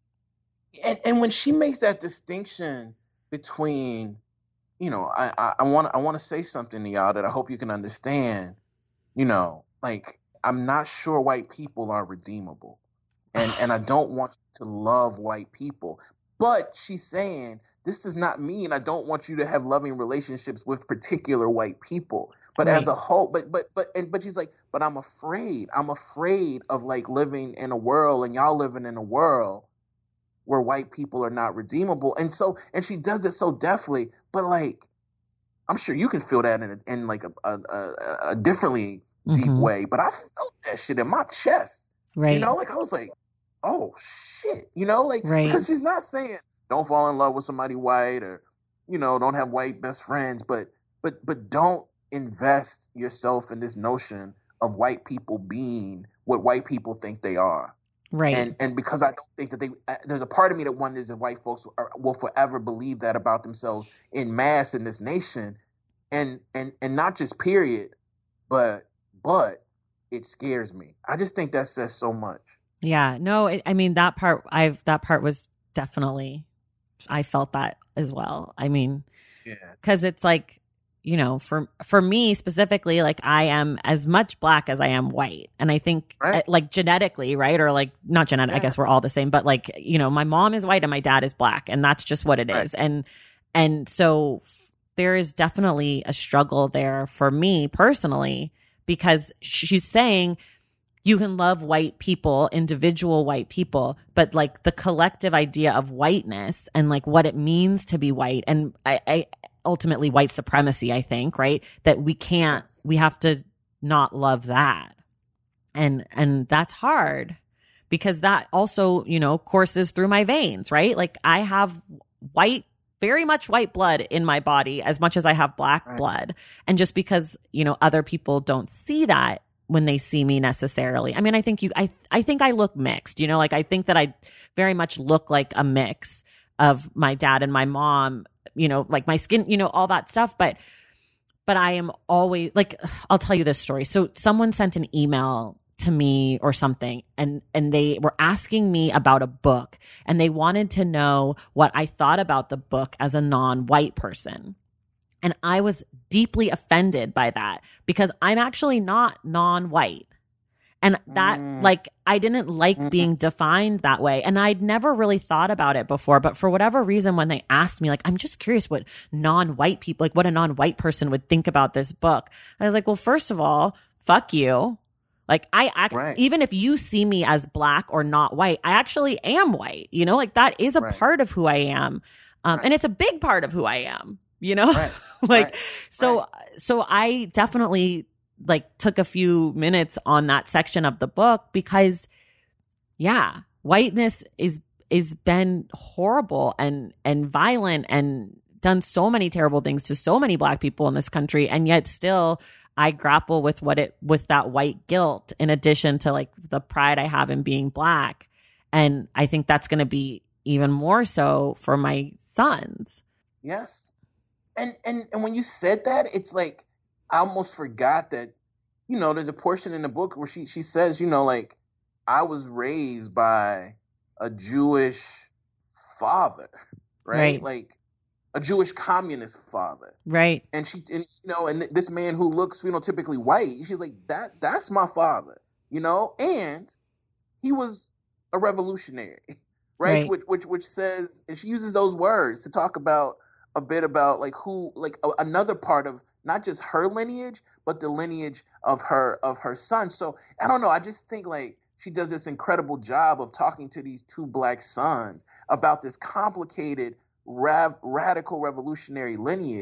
And, and when she makes that distinction between, you know, I, I want I want to say something to y'all that I hope you can understand. You know, like I'm not sure white people are redeemable, and and I don't want you to love white people. But she's saying this does not mean I don't want you to have loving relationships with particular white people. But right. as a whole, but but but and but she's like, but I'm afraid. I'm afraid of like living in a world, and y'all living in a world where white people are not redeemable. And so, and she does it so deftly, but like, I'm sure you can feel that in, a, in like a, a, a, a differently mm-hmm. deep way, but I felt that shit in my chest, right? You know, like I was like, oh shit, you know, like, right. because she's not saying don't fall in love with somebody white or, you know, don't have white best friends, but, but, but don't invest yourself in this notion of white people being what white people think they are. Right. And and because I don't think that they, uh, there's a part of me that wonders if white folks are, will forever believe that about themselves in mass in this nation, and and and not just period, but but it scares me. I just think that says so much. Yeah. No. It, I mean that part. I've that part was definitely. I felt that as well. I mean, yeah, because it's like. You know, for for me specifically, like I am as much black as I am white. And I think right. like genetically, right? Or like not genetic, yeah. I guess we're all the same, but like, you know, my mom is white and my dad is black, and that's just what it right. is. And and so f- there is definitely a struggle there for me personally, because she's saying you can love white people, individual white people, but like the collective idea of whiteness and like what it means to be white, and I, I ultimately white supremacy, I think, right? That we can't, yes. we have to not love that. And, and that's hard because that also, you know, courses through my veins, right? Like I have white, very much white blood in my body as much as I have black right. blood. And just because, you know, other people don't see that when they see me necessarily. I mean, I think you, I, I think I look mixed, you know, like I think that I very much look like a mix of my dad and my mom, you know, like my skin, you know, all that stuff. But, but I am always like, I'll tell you this story. So someone sent an email to me or something, and, and they were asking me about a book, and they wanted to know what I thought about the book as a non-white person. And I was deeply offended by that because I'm actually not non-white. And that, mm. like, I didn't like mm-hmm. being defined that way. And I'd never really thought about it before. But for whatever reason, when they asked me, like, I'm just curious what non-white people, like what a non-white person would think about this book. I was like, well, first of all, fuck you. Like, I act, right. even if you see me as black or not white, I actually am white. You know, like that is a right. part of who I am. Um, right. And it's a big part of who I am, you know, right. like, right. so, right. so I definitely like took a few minutes on that section of the book because yeah, whiteness is, is been horrible and, and violent and done so many terrible things to so many black people in this country. And yet still I grapple with what it, with that white guilt in addition to like the pride I have in being black. And I think that's going to be even more so for my sons. Yes. And, and, and when you said that, it's like, I almost forgot that, you know, there's a portion in the book where she, she says, you know, like, I was raised by a Jewish father, right? right. Like a Jewish communist father. Right. And she, and, you know, and this man who looks, you know, typically white, she's like, that, that's my father, you know, and he was a revolutionary, right? right. Which, which, which says, and she uses those words to talk about a bit about like who, like a, another part of not just her lineage, but the lineage of her, of her son. So I don't know. I just think like she does this incredible job of talking to these two black sons about this complicated, rav- radical revolutionary lineage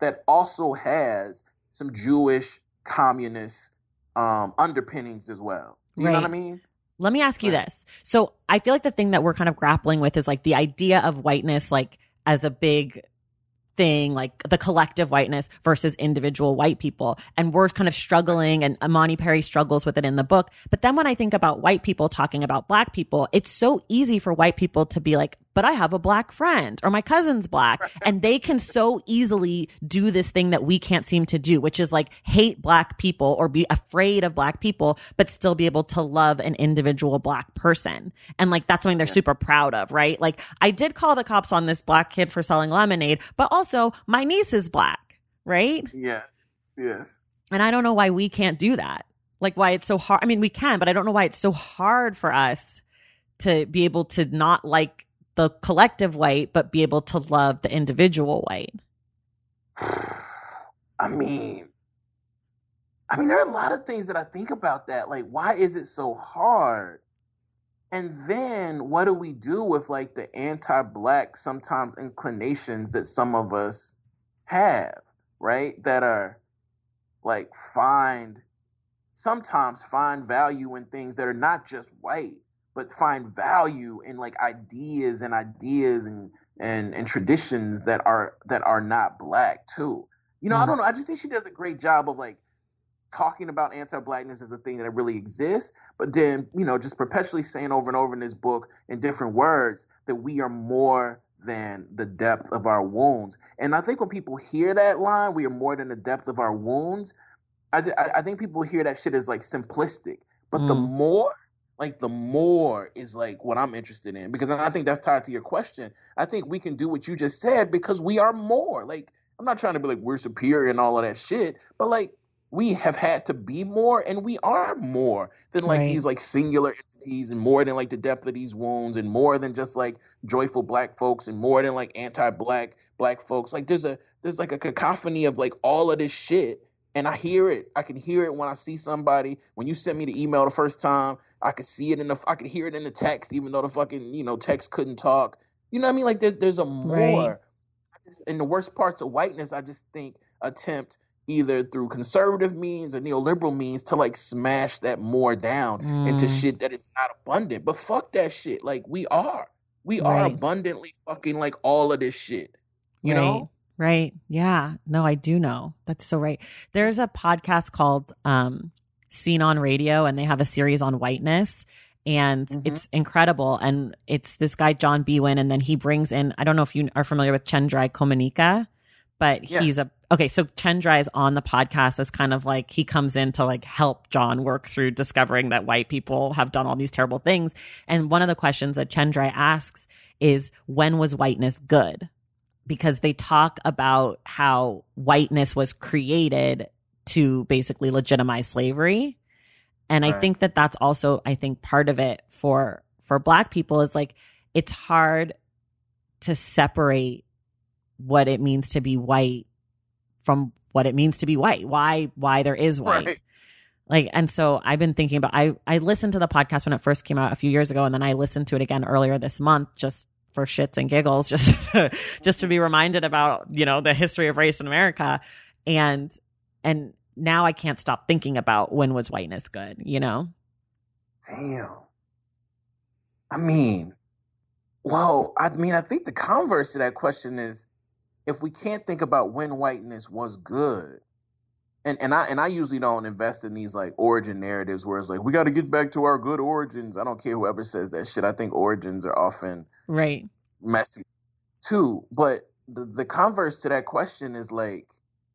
that also has some Jewish communist um, underpinnings as well. Do you right. know what I mean? Let me ask you right. this. So I feel like the thing that we're kind of grappling with is like the idea of whiteness, like as a big thing, like the collective whiteness versus individual white people. And we're kind of struggling, and Imani Perry struggles with it in the book. But then when I think about white people talking about black people, it's so easy for white people to be like, but I have a black friend, or my cousin's black. And they can so easily do this thing that we can't seem to do, which is like hate black people or be afraid of black people, but still be able to love an individual black person. And like, that's something they're yeah. super proud of, right? Like, I did call the cops on this black kid for selling lemonade, but also my niece is black, right? Yeah. Yes. And I don't know why we can't do that. Like, why it's so hard. I mean, we can, but I don't know why it's so hard for us to be able to not like the collective white, but be able to love the individual white. I mean, I mean, there are a lot of things that I think about that. Like, why is it so hard? And then what do we do with like the anti-black sometimes inclinations that some of us have, right? That are like find, sometimes find value in things that are not just white, but find value in like ideas and ideas and, and, and traditions that are, that are not black too. You know, mm. I don't know. I just think she does a great job of like talking about anti-blackness as a thing that really exists, but then, you know, just perpetually saying over and over in this book in different words that we are more than the depth of our wounds. And I think when people hear that line, we are more than the depth of our wounds, I, I think people hear that shit as like simplistic, but mm. the more Like the more is like what I'm interested in, because I think that's tied to your question. I think we can do what you just said because we are more. Like, I'm not trying to be like we're superior and all of that shit, but like we have had to be more, and we are more than like right. these like singular entities, and more than like the depth of these wounds, and more than just like joyful black folks, and more than like anti-black black folks. Like there's a there's like a cacophony of like all of this shit. And I hear it. I can hear it when I see somebody. When you sent me the email the first time, I could see it in the. I could hear it in the text, even though the fucking you know text couldn't talk. You know what I mean? Like there's there's a more. Right. In the worst parts of whiteness, I just think attempt either through conservative means or neoliberal means to like smash that more down mm. into shit that is not abundant. But fuck that shit. Like we are, we right. are abundantly fucking like all of this shit. You right. know. Right. Yeah. No, I do know. That's so right. There's a podcast called um, Scene on Radio, and they have a series on whiteness, and mm-hmm. it's incredible. And it's this guy, John Biewen, and then he brings in, I don't know if you are familiar with Chenjerai Kumanyika, but yes. he's a, okay, so Chenjerai is on the podcast as kind of like, he comes in to like help John work through discovering that white people have done all these terrible things. And one of the questions that Chenjerai asks is, when was whiteness good? Because they talk about how whiteness was created to basically legitimize slavery. And right. I think that that's also, I think part of it for, for black people is like, it's hard to separate what it means to be white from what it means to be white. Why, why there is white. Right. Like, and so I've been thinking about, I, I listened to the podcast when it first came out a few years ago, and then I listened to it again earlier this month, just for shits and giggles, just just to be reminded about, you know, the history of race in America. And and now I can't stop thinking about, when was whiteness good, you know? Damn. I mean, well, I mean, I think the converse to that question is, if we can't think about when whiteness was good, and, and I and I usually don't invest in these like origin narratives where it's like, we got to get back to our good origins. I don't care whoever says that shit. I think origins are often right messy too. But the, the converse to that question is like,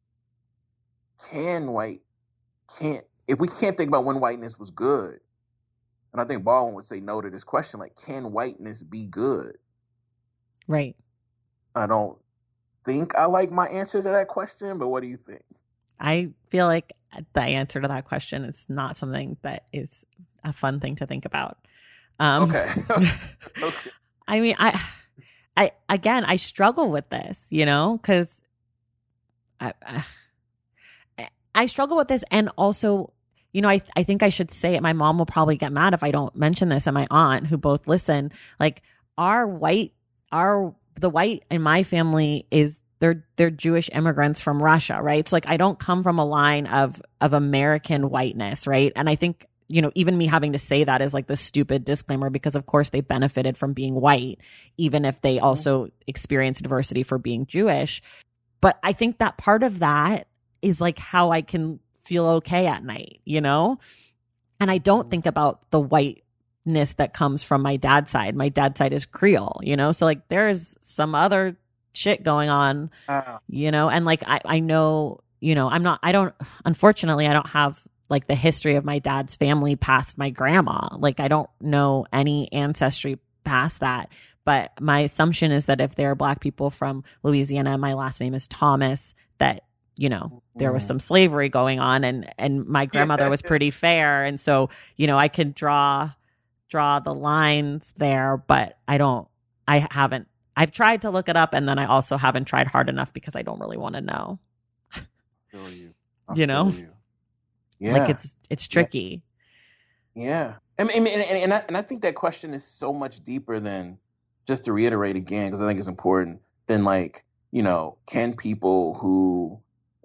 can white, can't, if we can't think about when whiteness was good, and I think Baldwin would say no to this question, like, can whiteness be good? Right. I don't think I like my answer to that question, but what do you think? I feel like the answer to that question is not something that is a fun thing to think about. Um, okay. okay. I mean, I, I, again, I struggle with this, you know, because I, I, I struggle with this. And also, you know, I, I think I should say it. My mom will probably get mad if I don't mention this, and my aunt, who both listen, like our white, our, the white in my family is they're they're Jewish immigrants from Russia, right? So like I don't come from a line of of American whiteness, right? And I think, you know, even me having to say that is like the stupid disclaimer, because of course they benefited from being white, even if they also experienced diversity for being Jewish. But I think that part of that is like how I can feel okay at night, you know? And I don't think about the whiteness that comes from my dad's side. My dad's side is Creole, you know? So like there's some other shit going on, uh, you know? And like I, I know, you know, I'm not, I don't, unfortunately, I don't have like the history of my dad's family past my grandma. Like I don't know any ancestry past that. But my assumption is that if there are Black people from Louisiana, my last name is Thomas, that, you know, there was some slavery going on, and, and my grandmother was pretty fair. And so, you know, I could draw, draw the lines there, but I don't, I haven't, I've tried to look it up, and then I also haven't tried hard enough because I don't really want to know. I feel you. I you know? feel you. Yeah. Like it's, it's tricky. Yeah. I mean, and, and, and, I, and I think that question is so much deeper than, just to reiterate again, because I think it's important, than like, you know, can people who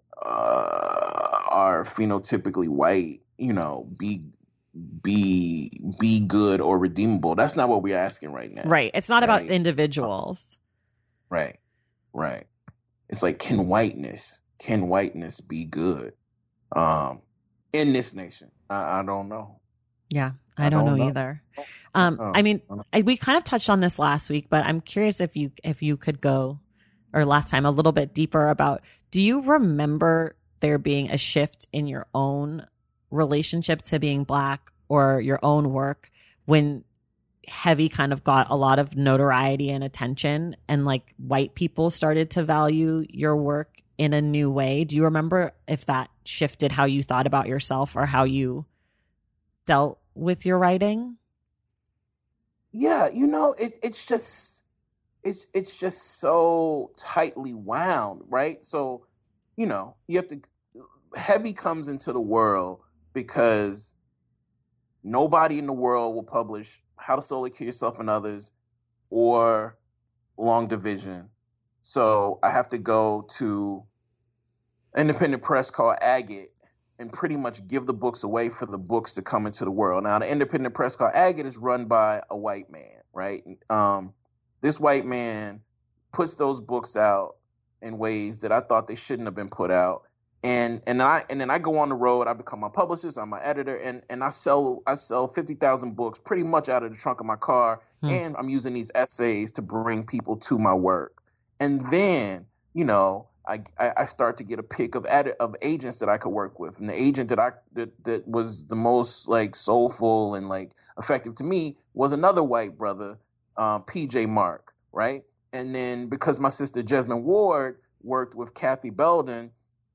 uh, are phenotypically white, you know, be be be good or redeemable? That's not what we're asking right now. Right. It's not right? about individuals. Right. Right. It's like, can whiteness, can whiteness be good um, in this nation? I, I don't know. Yeah. I don't, I don't know, know either. Um, oh, I mean, I, we kind of touched on this last week, but I'm curious if you if you could go, or last time, a little bit deeper about, do you remember there being a shift in your own relationship to being Black or your own work when Heavy kind of got a lot of notoriety and attention, and like white people started to value your work in a new way? Do you remember if that shifted how you thought about yourself or how you dealt with your writing? Yeah, you know, it, it's just it's it's just so tightly wound, right? So, you know, you have to Heavy comes into the world because nobody in the world will publish How to Slowly Kill Yourself and Others or Long Division. So I have to go to an independent press called Agate and pretty much give the books away for the books to come into the world. Now, the independent press called Agate is run by a white man, right? Um, this white man puts those books out in ways that I thought they shouldn't have been put out. And and I and then I go on the road. I become my publicist. I'm my editor, and and I sell I sell fifty thousand books pretty much out of the trunk of my car. Hmm. And I'm using these essays to bring people to my work. And then, you know, I, I start to get a pick of ed- of agents that I could work with, and the agent that I that, that was the most like soulful and like effective to me was another white brother, uh, P J Mark, right? And then because my sister Jesmyn Ward worked with Kathy Belden,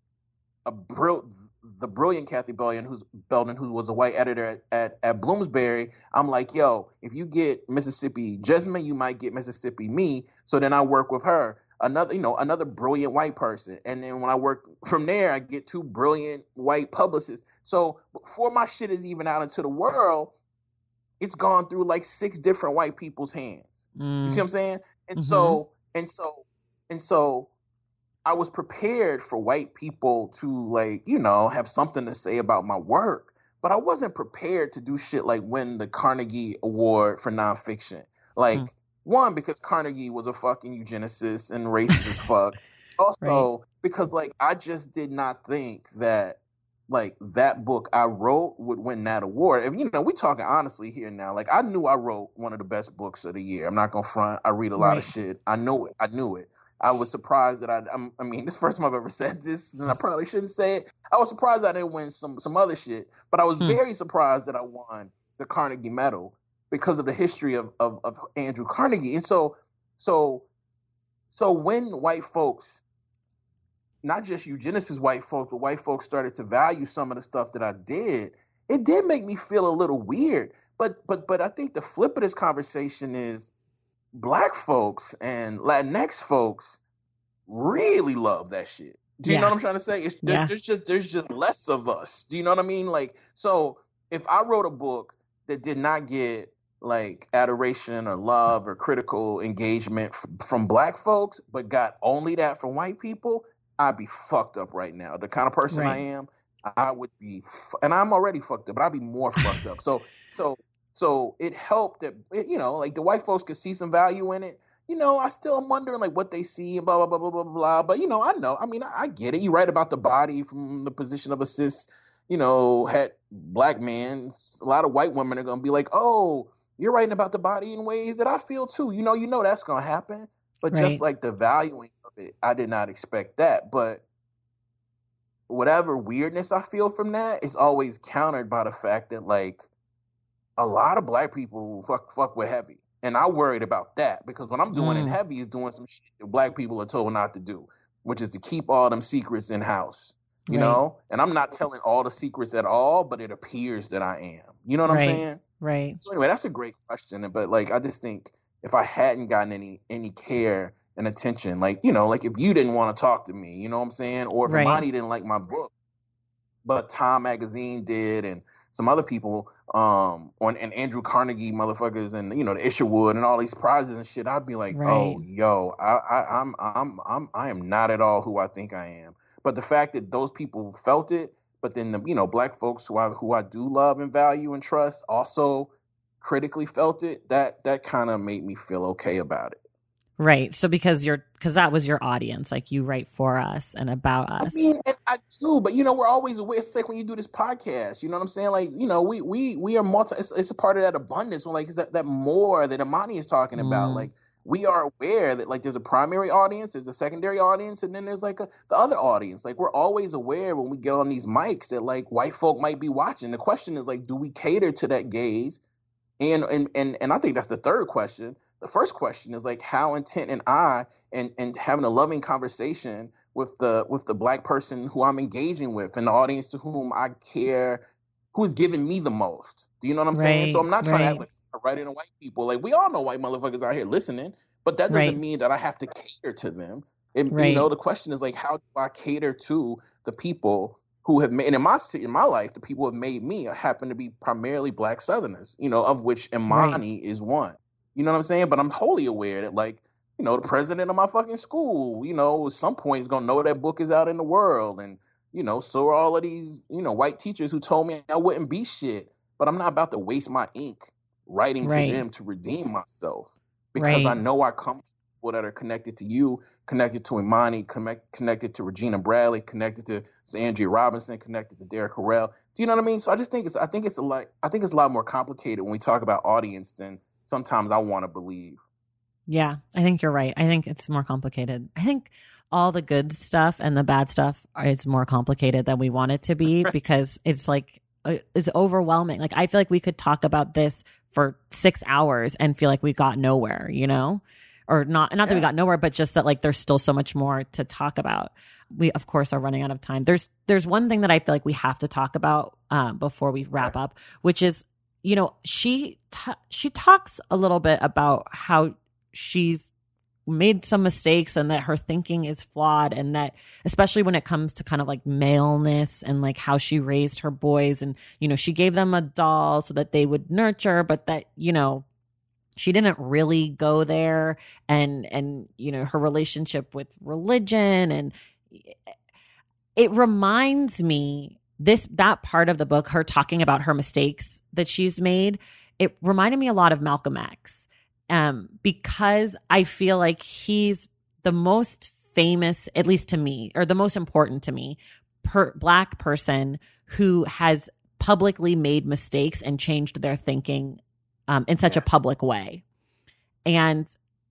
a br- the brilliant Kathy Belden, who's Belden, who was a white editor at, at at Bloomsbury, I'm like, yo, if you get Mississippi Jesmyn, you might get Mississippi me. So then I work with her. Another, you know, another brilliant white person. And then when I work from there, I get two brilliant white publicists. So before my shit is even out into the world, it's gone through like six different white people's hands. Mm. You see what I'm saying? And mm-hmm. so, and so, and so I was prepared for white people to like, you know, have something to say about my work, but I wasn't prepared to do shit like win the Carnegie Award for nonfiction. Like, mm. One, because Carnegie was a fucking eugenicist and racist as fuck. Also, right. because like I just did not think that like that book I wrote would win that award. And you know, we talking honestly here now. Like I knew I wrote one of the best books of the year. I'm not gonna front. I read a lot right. of shit. I know it. I knew it. I was surprised that I. I'm, I mean, this is the first time I've ever said this, and I probably shouldn't say it. I was surprised I didn't win some some other shit, but I was hmm. very surprised that I won the Carnegie Medal, because of the history of, of, of Andrew Carnegie. And so, so, so when white folks, not just eugenicist white folks, but white folks started to value some of the stuff that I did, it did make me feel a little weird. But, but, but I think the flip of this conversation is Black folks and Latinx folks really love that shit. Do you yeah. know what I'm trying to say? It's, yeah. there, there's just, there's just less of us. Do you know what I mean? Like, so if I wrote a book that did not get like adoration or love or critical engagement f- from black folks, but got only that from white people, I'd be fucked up right now. The kind of person Right. I am, I would be, fu- and I'm already fucked up, but I'd be more fucked up. So, so, so it helped that, it, you know, like the white folks could see some value in it. You know, I still am wondering like what they see and blah, blah, blah, blah, blah, blah. But, you know, I know, I mean, I, I get it. You write about the body from the position of a cis, you know, had black man. A lot of white women are going to be like, oh, you're writing about the body in ways that I feel too. You know, you know that's going to happen. But Right. just like the valuing of it, I did not expect that. But whatever weirdness I feel from that is always countered by the fact that like a lot of black people fuck fuck with heavy. And I worried about that because what I'm doing in Mm. heavy is doing some shit that black people are told not to do, which is to keep all them secrets in house. You Right. know? And I'm not telling all the secrets at all, but it appears that I am. You know what Right. I'm saying? Right. So anyway, that's a great question. But like I just think if I hadn't gotten any any care and attention, like, you know, like if you didn't want to talk to me, you know what I'm saying? Or if Right. Imani didn't like my book, but Time Magazine did and some other people, um, on and Andrew Carnegie motherfuckers and you know the Isherwood and all these prizes and shit, I'd be like, Right. oh, yo, I, I, I'm, I'm, I'm, I am not at all who I think I am. But the fact that those people felt it, but then the you know black folks who I who I do love and value and trust also critically felt it, that that kind of made me feel okay about it. Right. So because you're, because that was your audience, like you write for us and about us. I mean, and I do, but you know, we're always aware. It's like when you do this podcast, you know what I'm saying? Like, you know, we we we are multi. It's, it's a part of that abundance. When like it's that that more that Imani is talking about. Mm. Like we are aware that like there's a primary audience, there's a secondary audience, and then there's like a, the other audience. Like we're always aware when we get on these mics that like white folk might be watching. The question is like, do we cater to that gaze? And and and and I think that's the third question. The first question is like how intent am I and and having a loving conversation with the with the black person who I'm engaging with and the audience to whom I care, who's giving me the most. Do you know what I'm saying? So Right, I'm not trying to have right. like right in white people. Like we all know white motherfuckers out here listening, but that doesn't Right. mean that I have to cater to them. And you Right. know, the question is like how do I cater to the people who have made, and in my in my life, the people who have made me happen to be primarily black Southerners, you know, of which Imani is one. You know what I'm saying? But I'm wholly aware that, like, you know, the president of my fucking school, you know, at some point is gonna know that book is out in the world, and you know, so are all of these, you know, white teachers who told me I wouldn't be shit. But I'm not about to waste my ink writing Right. to them to redeem myself because I Right. know I come from people that are connected to you, connected to Imani, connect, connected to Regina Bradley, connected to Andrea Robinson, connected to Derek Harrell. Do you know what I mean? So I just think it's I think it's a lot I think it's a lot more complicated when we talk about audience than sometimes I want to believe. Yeah, I think you're right. I think it's more complicated. I think all the good stuff and the bad stuff is more complicated than we want it to be because it's like uh, it's overwhelming. Like I feel like we could talk about this for six hours and feel like we got nowhere, you know, or not. Not that we Yeah. got nowhere, but just that like there's still so much more to talk about. We of course are running out of time. There's there's one thing that I feel like we have to talk about um, before we wrap up, which is, you know, she t- she talks a little bit about how she's made some mistakes and that her thinking is flawed, and that especially when it comes to kind of like maleness and like how she raised her boys, and you know, she gave them a doll so that they would nurture, but that, you know, she didn't really go there, and and you know, her relationship with religion, and it reminds me this that part of the book, her talking about her mistakes that she's made, it reminded me a lot of Malcolm X, um, because I feel like he's the most famous, at least to me, or the most important to me, per, black person who has publicly made mistakes and changed their thinking um, in such Yes. a public way. And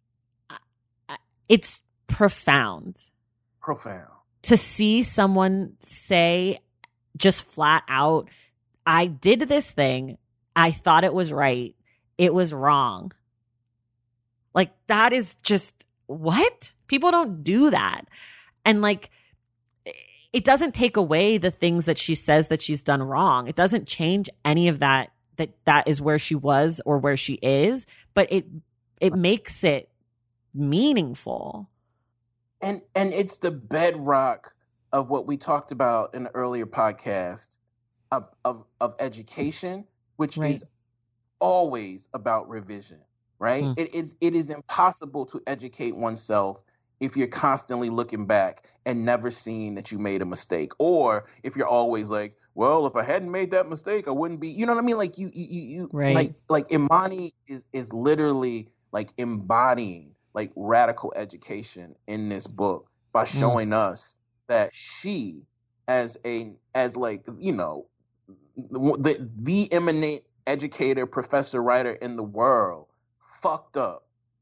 I- it's profound Profound. to see someone say just flat out, I did this thing. I thought it was right. It was wrong. Like that is just what? People don't do that. And like, it doesn't take away the things that she says that she's done wrong. It doesn't change any of that, that that is where she was or where she is, but it, it makes it meaningful. And and it's the bedrock of what we talked about in the earlier podcast of of, of education, which Right. is always about revision, right? Mm. It is it is impossible to educate oneself if you're constantly looking back and never seeing that you made a mistake, or if you're always like, well, if I hadn't made that mistake, I wouldn't be, you know what I mean? Like you, you, you, Right. like, like Imani is, is literally like embodying like radical education in this book by showing mm. us that she, as a, as like, you know, the, the eminent educator, professor, writer in the world, fucked up,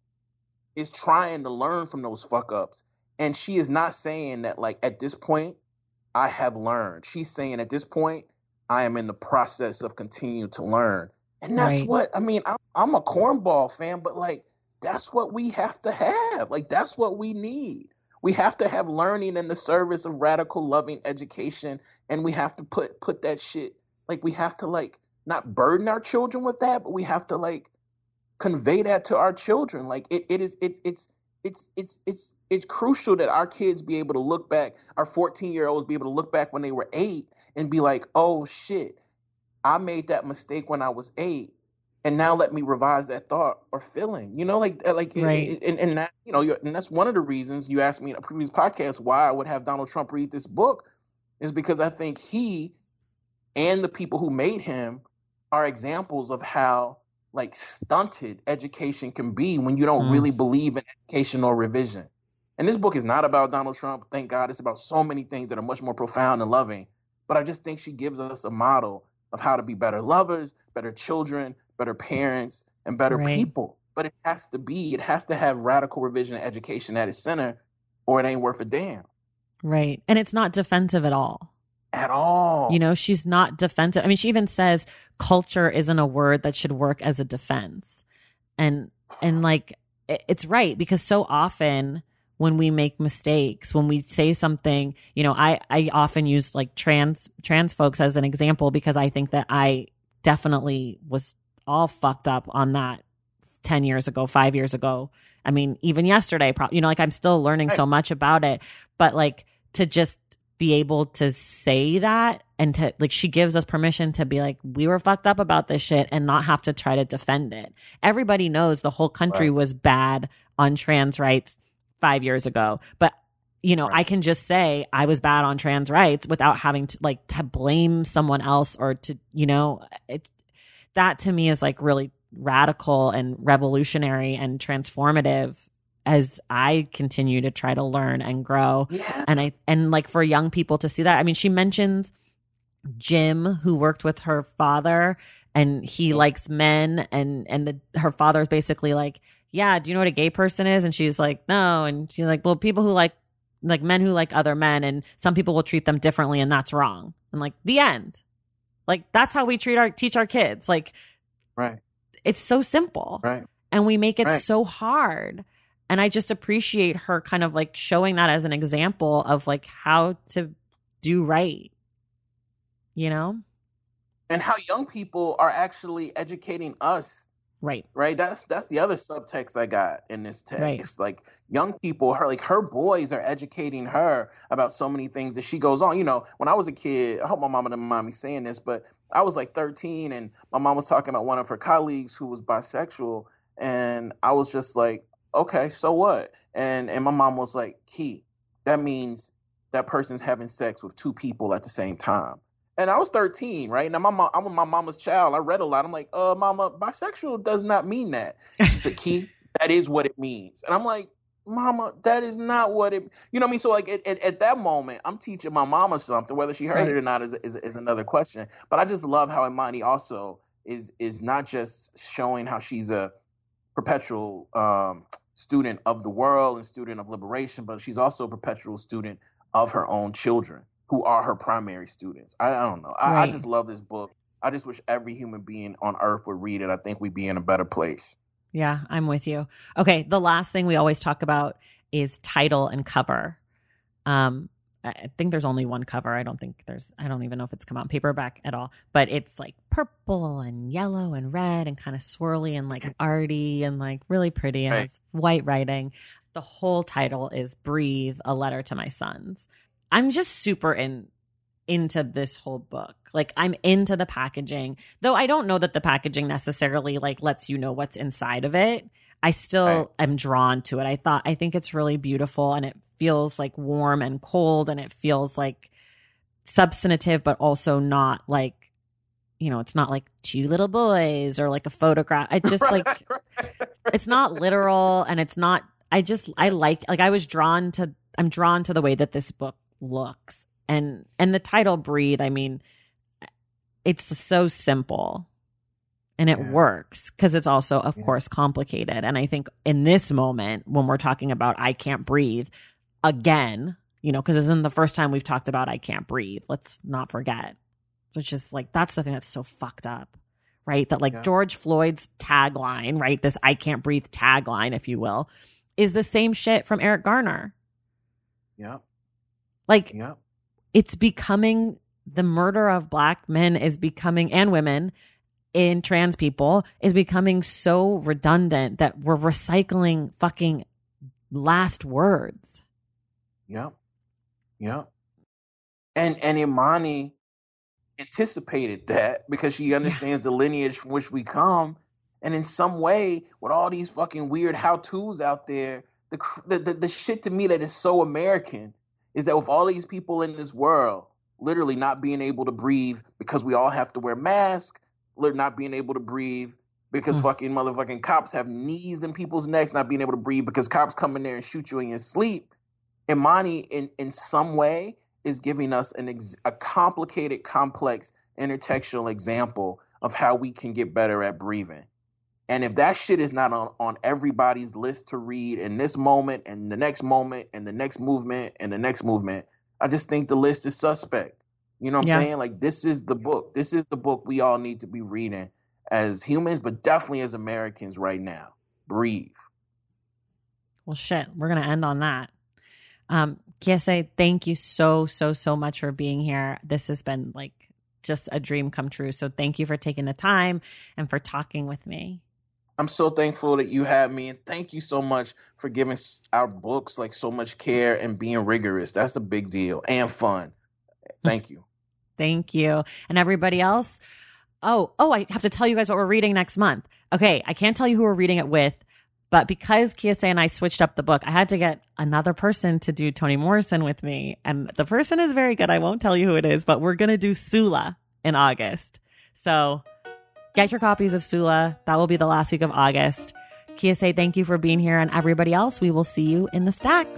is trying to learn from those fuck ups. And she is not saying that like at this point I have learned. She's saying at this point I am in the process of continuing to learn. And that's right. what, I mean, I'm, I'm a cornball fan, but like, that's what we have to have. Like, that's what we need. We have to have learning in the service of radical, loving education. And we have to put, put that shit, like we have to like not burden our children with that, but we have to like convey that to our children. Like it, it is, it's, it's, it's, it's, it's, it's crucial that our kids be able to look back, our fourteen year olds be able to look back when they were eight and be like, oh shit, I made that mistake when I was eight. And now let me revise that thought or feeling, you know, like, like, right. it, and, and that, you know, you're, and that's one of the reasons you asked me in a previous podcast why I would have Donald Trump read this book, is because I think he and the people who made him are examples of how like stunted education can be when you don't mm. really believe in education or revision. And this book is not about Donald Trump. Thank God. It's about so many things that are much more profound and loving. But I just think she gives us a model of how to be better lovers, better children, better parents, and better right. people. But it has to be, it has to have radical revision and education at its center, or it ain't worth a damn. Right. And it's not defensive at all. At all. You know, she's not defensive. I mean, she even says culture isn't a word that should work as a defense. And, and like, it's right, because so often when we make mistakes, when we say something, you know, I, I often use like trans, trans folks as an example, because I think that I definitely was all fucked up on that ten years ago, five years ago. I mean, even yesterday, you know, like I'm still learning so much about it, but like to just be able to say that, and to like, she gives us permission to be like, we were fucked up about this shit, and not have to try to defend it. Everybody knows the whole country right. was bad on trans rights five years ago, but you know, right. I can just say I was bad on trans rights without having to like to blame someone else, or to, you know, it, that to me is like really radical and revolutionary and transformative as I continue to try to learn and grow. Yeah. And I, and like for young people to see that, I mean, she mentions Jim, who worked with her father, and he yeah. likes men, and, and the, her father is basically like, yeah, do you know what a gay person is? And she's like, no. And she's like, well, people who like, like men who like other men, and some people will treat them differently, and that's wrong. And like, the end. Like, that's how we treat our, teach our kids. Like, right. It's so simple. Right. And we make it right. so hard. And I just appreciate her kind of like showing that as an example of like how to do right, you know? And how young people are actually educating us. Right. Right. That's that's the other subtext I got in this text. Right. It's like young people, her like her boys are educating her about so many things that she goes on. You know, when I was a kid, I hope my mama didn't mind me saying this, but I was like thirteen, and my mom was talking about one of her colleagues who was bisexual, and I was just like, okay, so what? And and my mom was like, Key, that means that person's having sex with two people at the same time. And I was thirteen, right? Now, my mom, I'm my mama's child. I read a lot. I'm like, uh, mama, bisexual does not mean that. She said, Key, that is what it means. And I'm like, mama, that is not what it, you know what I mean? So like at, at, at that moment, I'm teaching my mama something. Whether she heard right. it or not is, is is another question. But I just love how Imani also is is not just showing how she's a perpetual um, student of the world and student of liberation, but she's also a perpetual student of her own children, who are her primary students. I, I don't know. I, right. I just love this book. I just wish every human being on earth would read it. I think we'd be in a better place. Yeah, I'm with you. Okay, the last thing we always talk about is title and cover. Um, I think there's only one cover. I don't think there's, I don't even know if it's come out in paperback at all, but it's like purple and yellow and red and kind of swirly and like arty and like really pretty, and right. it's white writing. The whole title is Breathe, a Letter to My Sons. I'm just super in into this whole book. Like, I'm into the packaging, though I don't know that the packaging necessarily like lets you know what's inside of it. I still right. am drawn to it. I thought, I think it's really beautiful, and it feels like warm and cold, and it feels like substantive, but also not like, you know, it's not like two little boys or like a photograph. It just right, like, right. It's not literal, and it's not, I just, I like, like I was drawn to, I'm drawn to the way that this book looks. And, and the title Breathe, I mean, it's so simple. And it yeah. works because it's also, of yeah. course, complicated. And I think in this moment, when we're talking about I can't breathe, again, you know, because this isn't the first time we've talked about I can't breathe. Let's not forget. Which is like, that's the thing that's so fucked up, right? That like yeah. George Floyd's tagline, right? This I can't breathe tagline, if you will, is the same shit from Eric Garner. Yeah. Like, yeah. it's becoming, the murder of Black men is becoming, and women, in trans people is becoming so redundant that we're recycling fucking last words. Yeah. Yeah. And and Imani anticipated that because she understands yeah. the lineage from which we come. And in some way, with all these fucking weird how-tos out there, the, the, the, the shit to me that is so American is that with all these people in this world literally not being able to breathe because we all have to wear masks, not being able to breathe because mm. fucking motherfucking cops have knees in people's necks, not being able to breathe because cops come in there and shoot you in your sleep. Imani, in, in some way, is giving us an ex- a complicated, complex, intertextual example of how we can get better at breathing. And if that shit is not on, on everybody's list to read in this moment and the next moment and the next movement and the next movement, I just think the list is suspect. You know what I'm yeah. saying? Like, this is the book. This is the book we all need to be reading as humans, but definitely as Americans right now. Breathe. Well, shit, we're going to end on that. Um, Kiese, thank you so, so, so much for being here. This has been like just a dream come true. So thank you for taking the time and for talking with me. I'm so thankful that you had me, and thank you so much for giving our books like so much care and being rigorous. That's a big deal and fun. Thank you. Thank you. And everybody else. Oh, oh, I have to tell you guys what we're reading next month. Okay. I can't tell you who we're reading it with, but because Kiese and I switched up the book, I had to get another person to do Toni Morrison with me. And the person is very good. I won't tell you who it is, but we're going to do Sula in August. So get your copies of Sula. That will be the last week of August. Kiese, thank you for being here. And everybody else, we will see you in the stacks.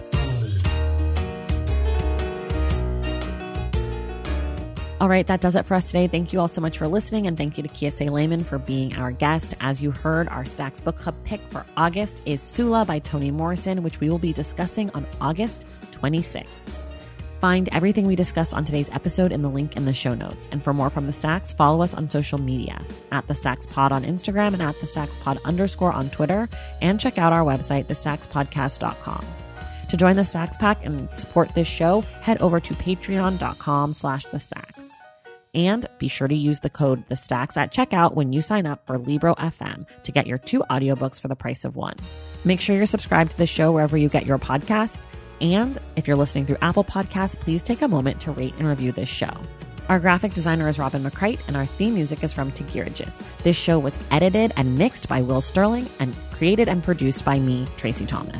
All right, that does it for us today. Thank you all so much for listening, and thank you to Kiese Laymon for being our guest. As you heard, our Stacks Book Club pick for August is Sula by Toni Morrison, which we will be discussing on August twenty-sixth. Find everything we discussed on today's episode in the link in the show notes. And for more from The Stacks, follow us on social media, at The Stacks Pod on Instagram and at The Stacks Pod underscore on Twitter, and check out our website, the stacks podcast dot com. To join the Stacks Pack and support this show, head over to patreon.com slash the stacks. And be sure to use the code The Stacks at checkout when you sign up for Libro F M to get your two audiobooks for the price of one. Make sure you're subscribed to the show wherever you get your podcasts. And if you're listening through Apple Podcasts, please take a moment to rate and review this show. Our graphic designer is Robin McCrite, and our theme music is from Tegirigis. This show was edited and mixed by Will Sterling and created and produced by me, Tracy Thomas.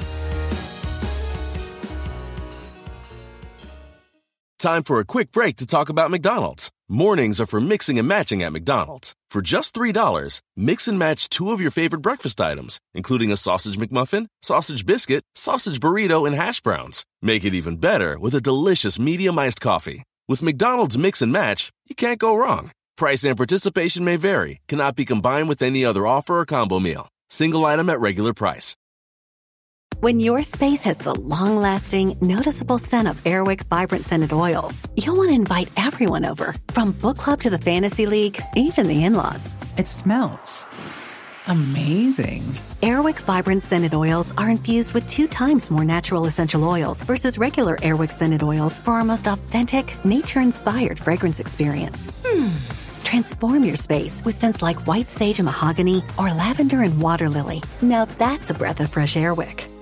Time for a quick break to talk about McDonald's. Mornings are for mixing and matching at McDonald's. For just three dollars, mix and match two of your favorite breakfast items, including a sausage McMuffin, sausage biscuit, sausage burrito, and hash browns. Make it even better with a delicious medium iced coffee. With McDonald's Mix and Match, you can't go wrong. Price and participation may vary, cannot be combined with any other offer or combo meal. Single item at regular price. When your space has the long-lasting, noticeable scent of Airwick Vibrant Scented Oils, you'll want to invite everyone over, from book club to the fantasy league, even the in-laws. It smells amazing. Airwick Vibrant Scented Oils are infused with two times more natural essential oils versus regular Airwick Scented Oils for our most authentic, nature-inspired fragrance experience. Hmm. Transform your space with scents like white sage and mahogany or lavender and water lily. Now that's a breath of fresh Airwick.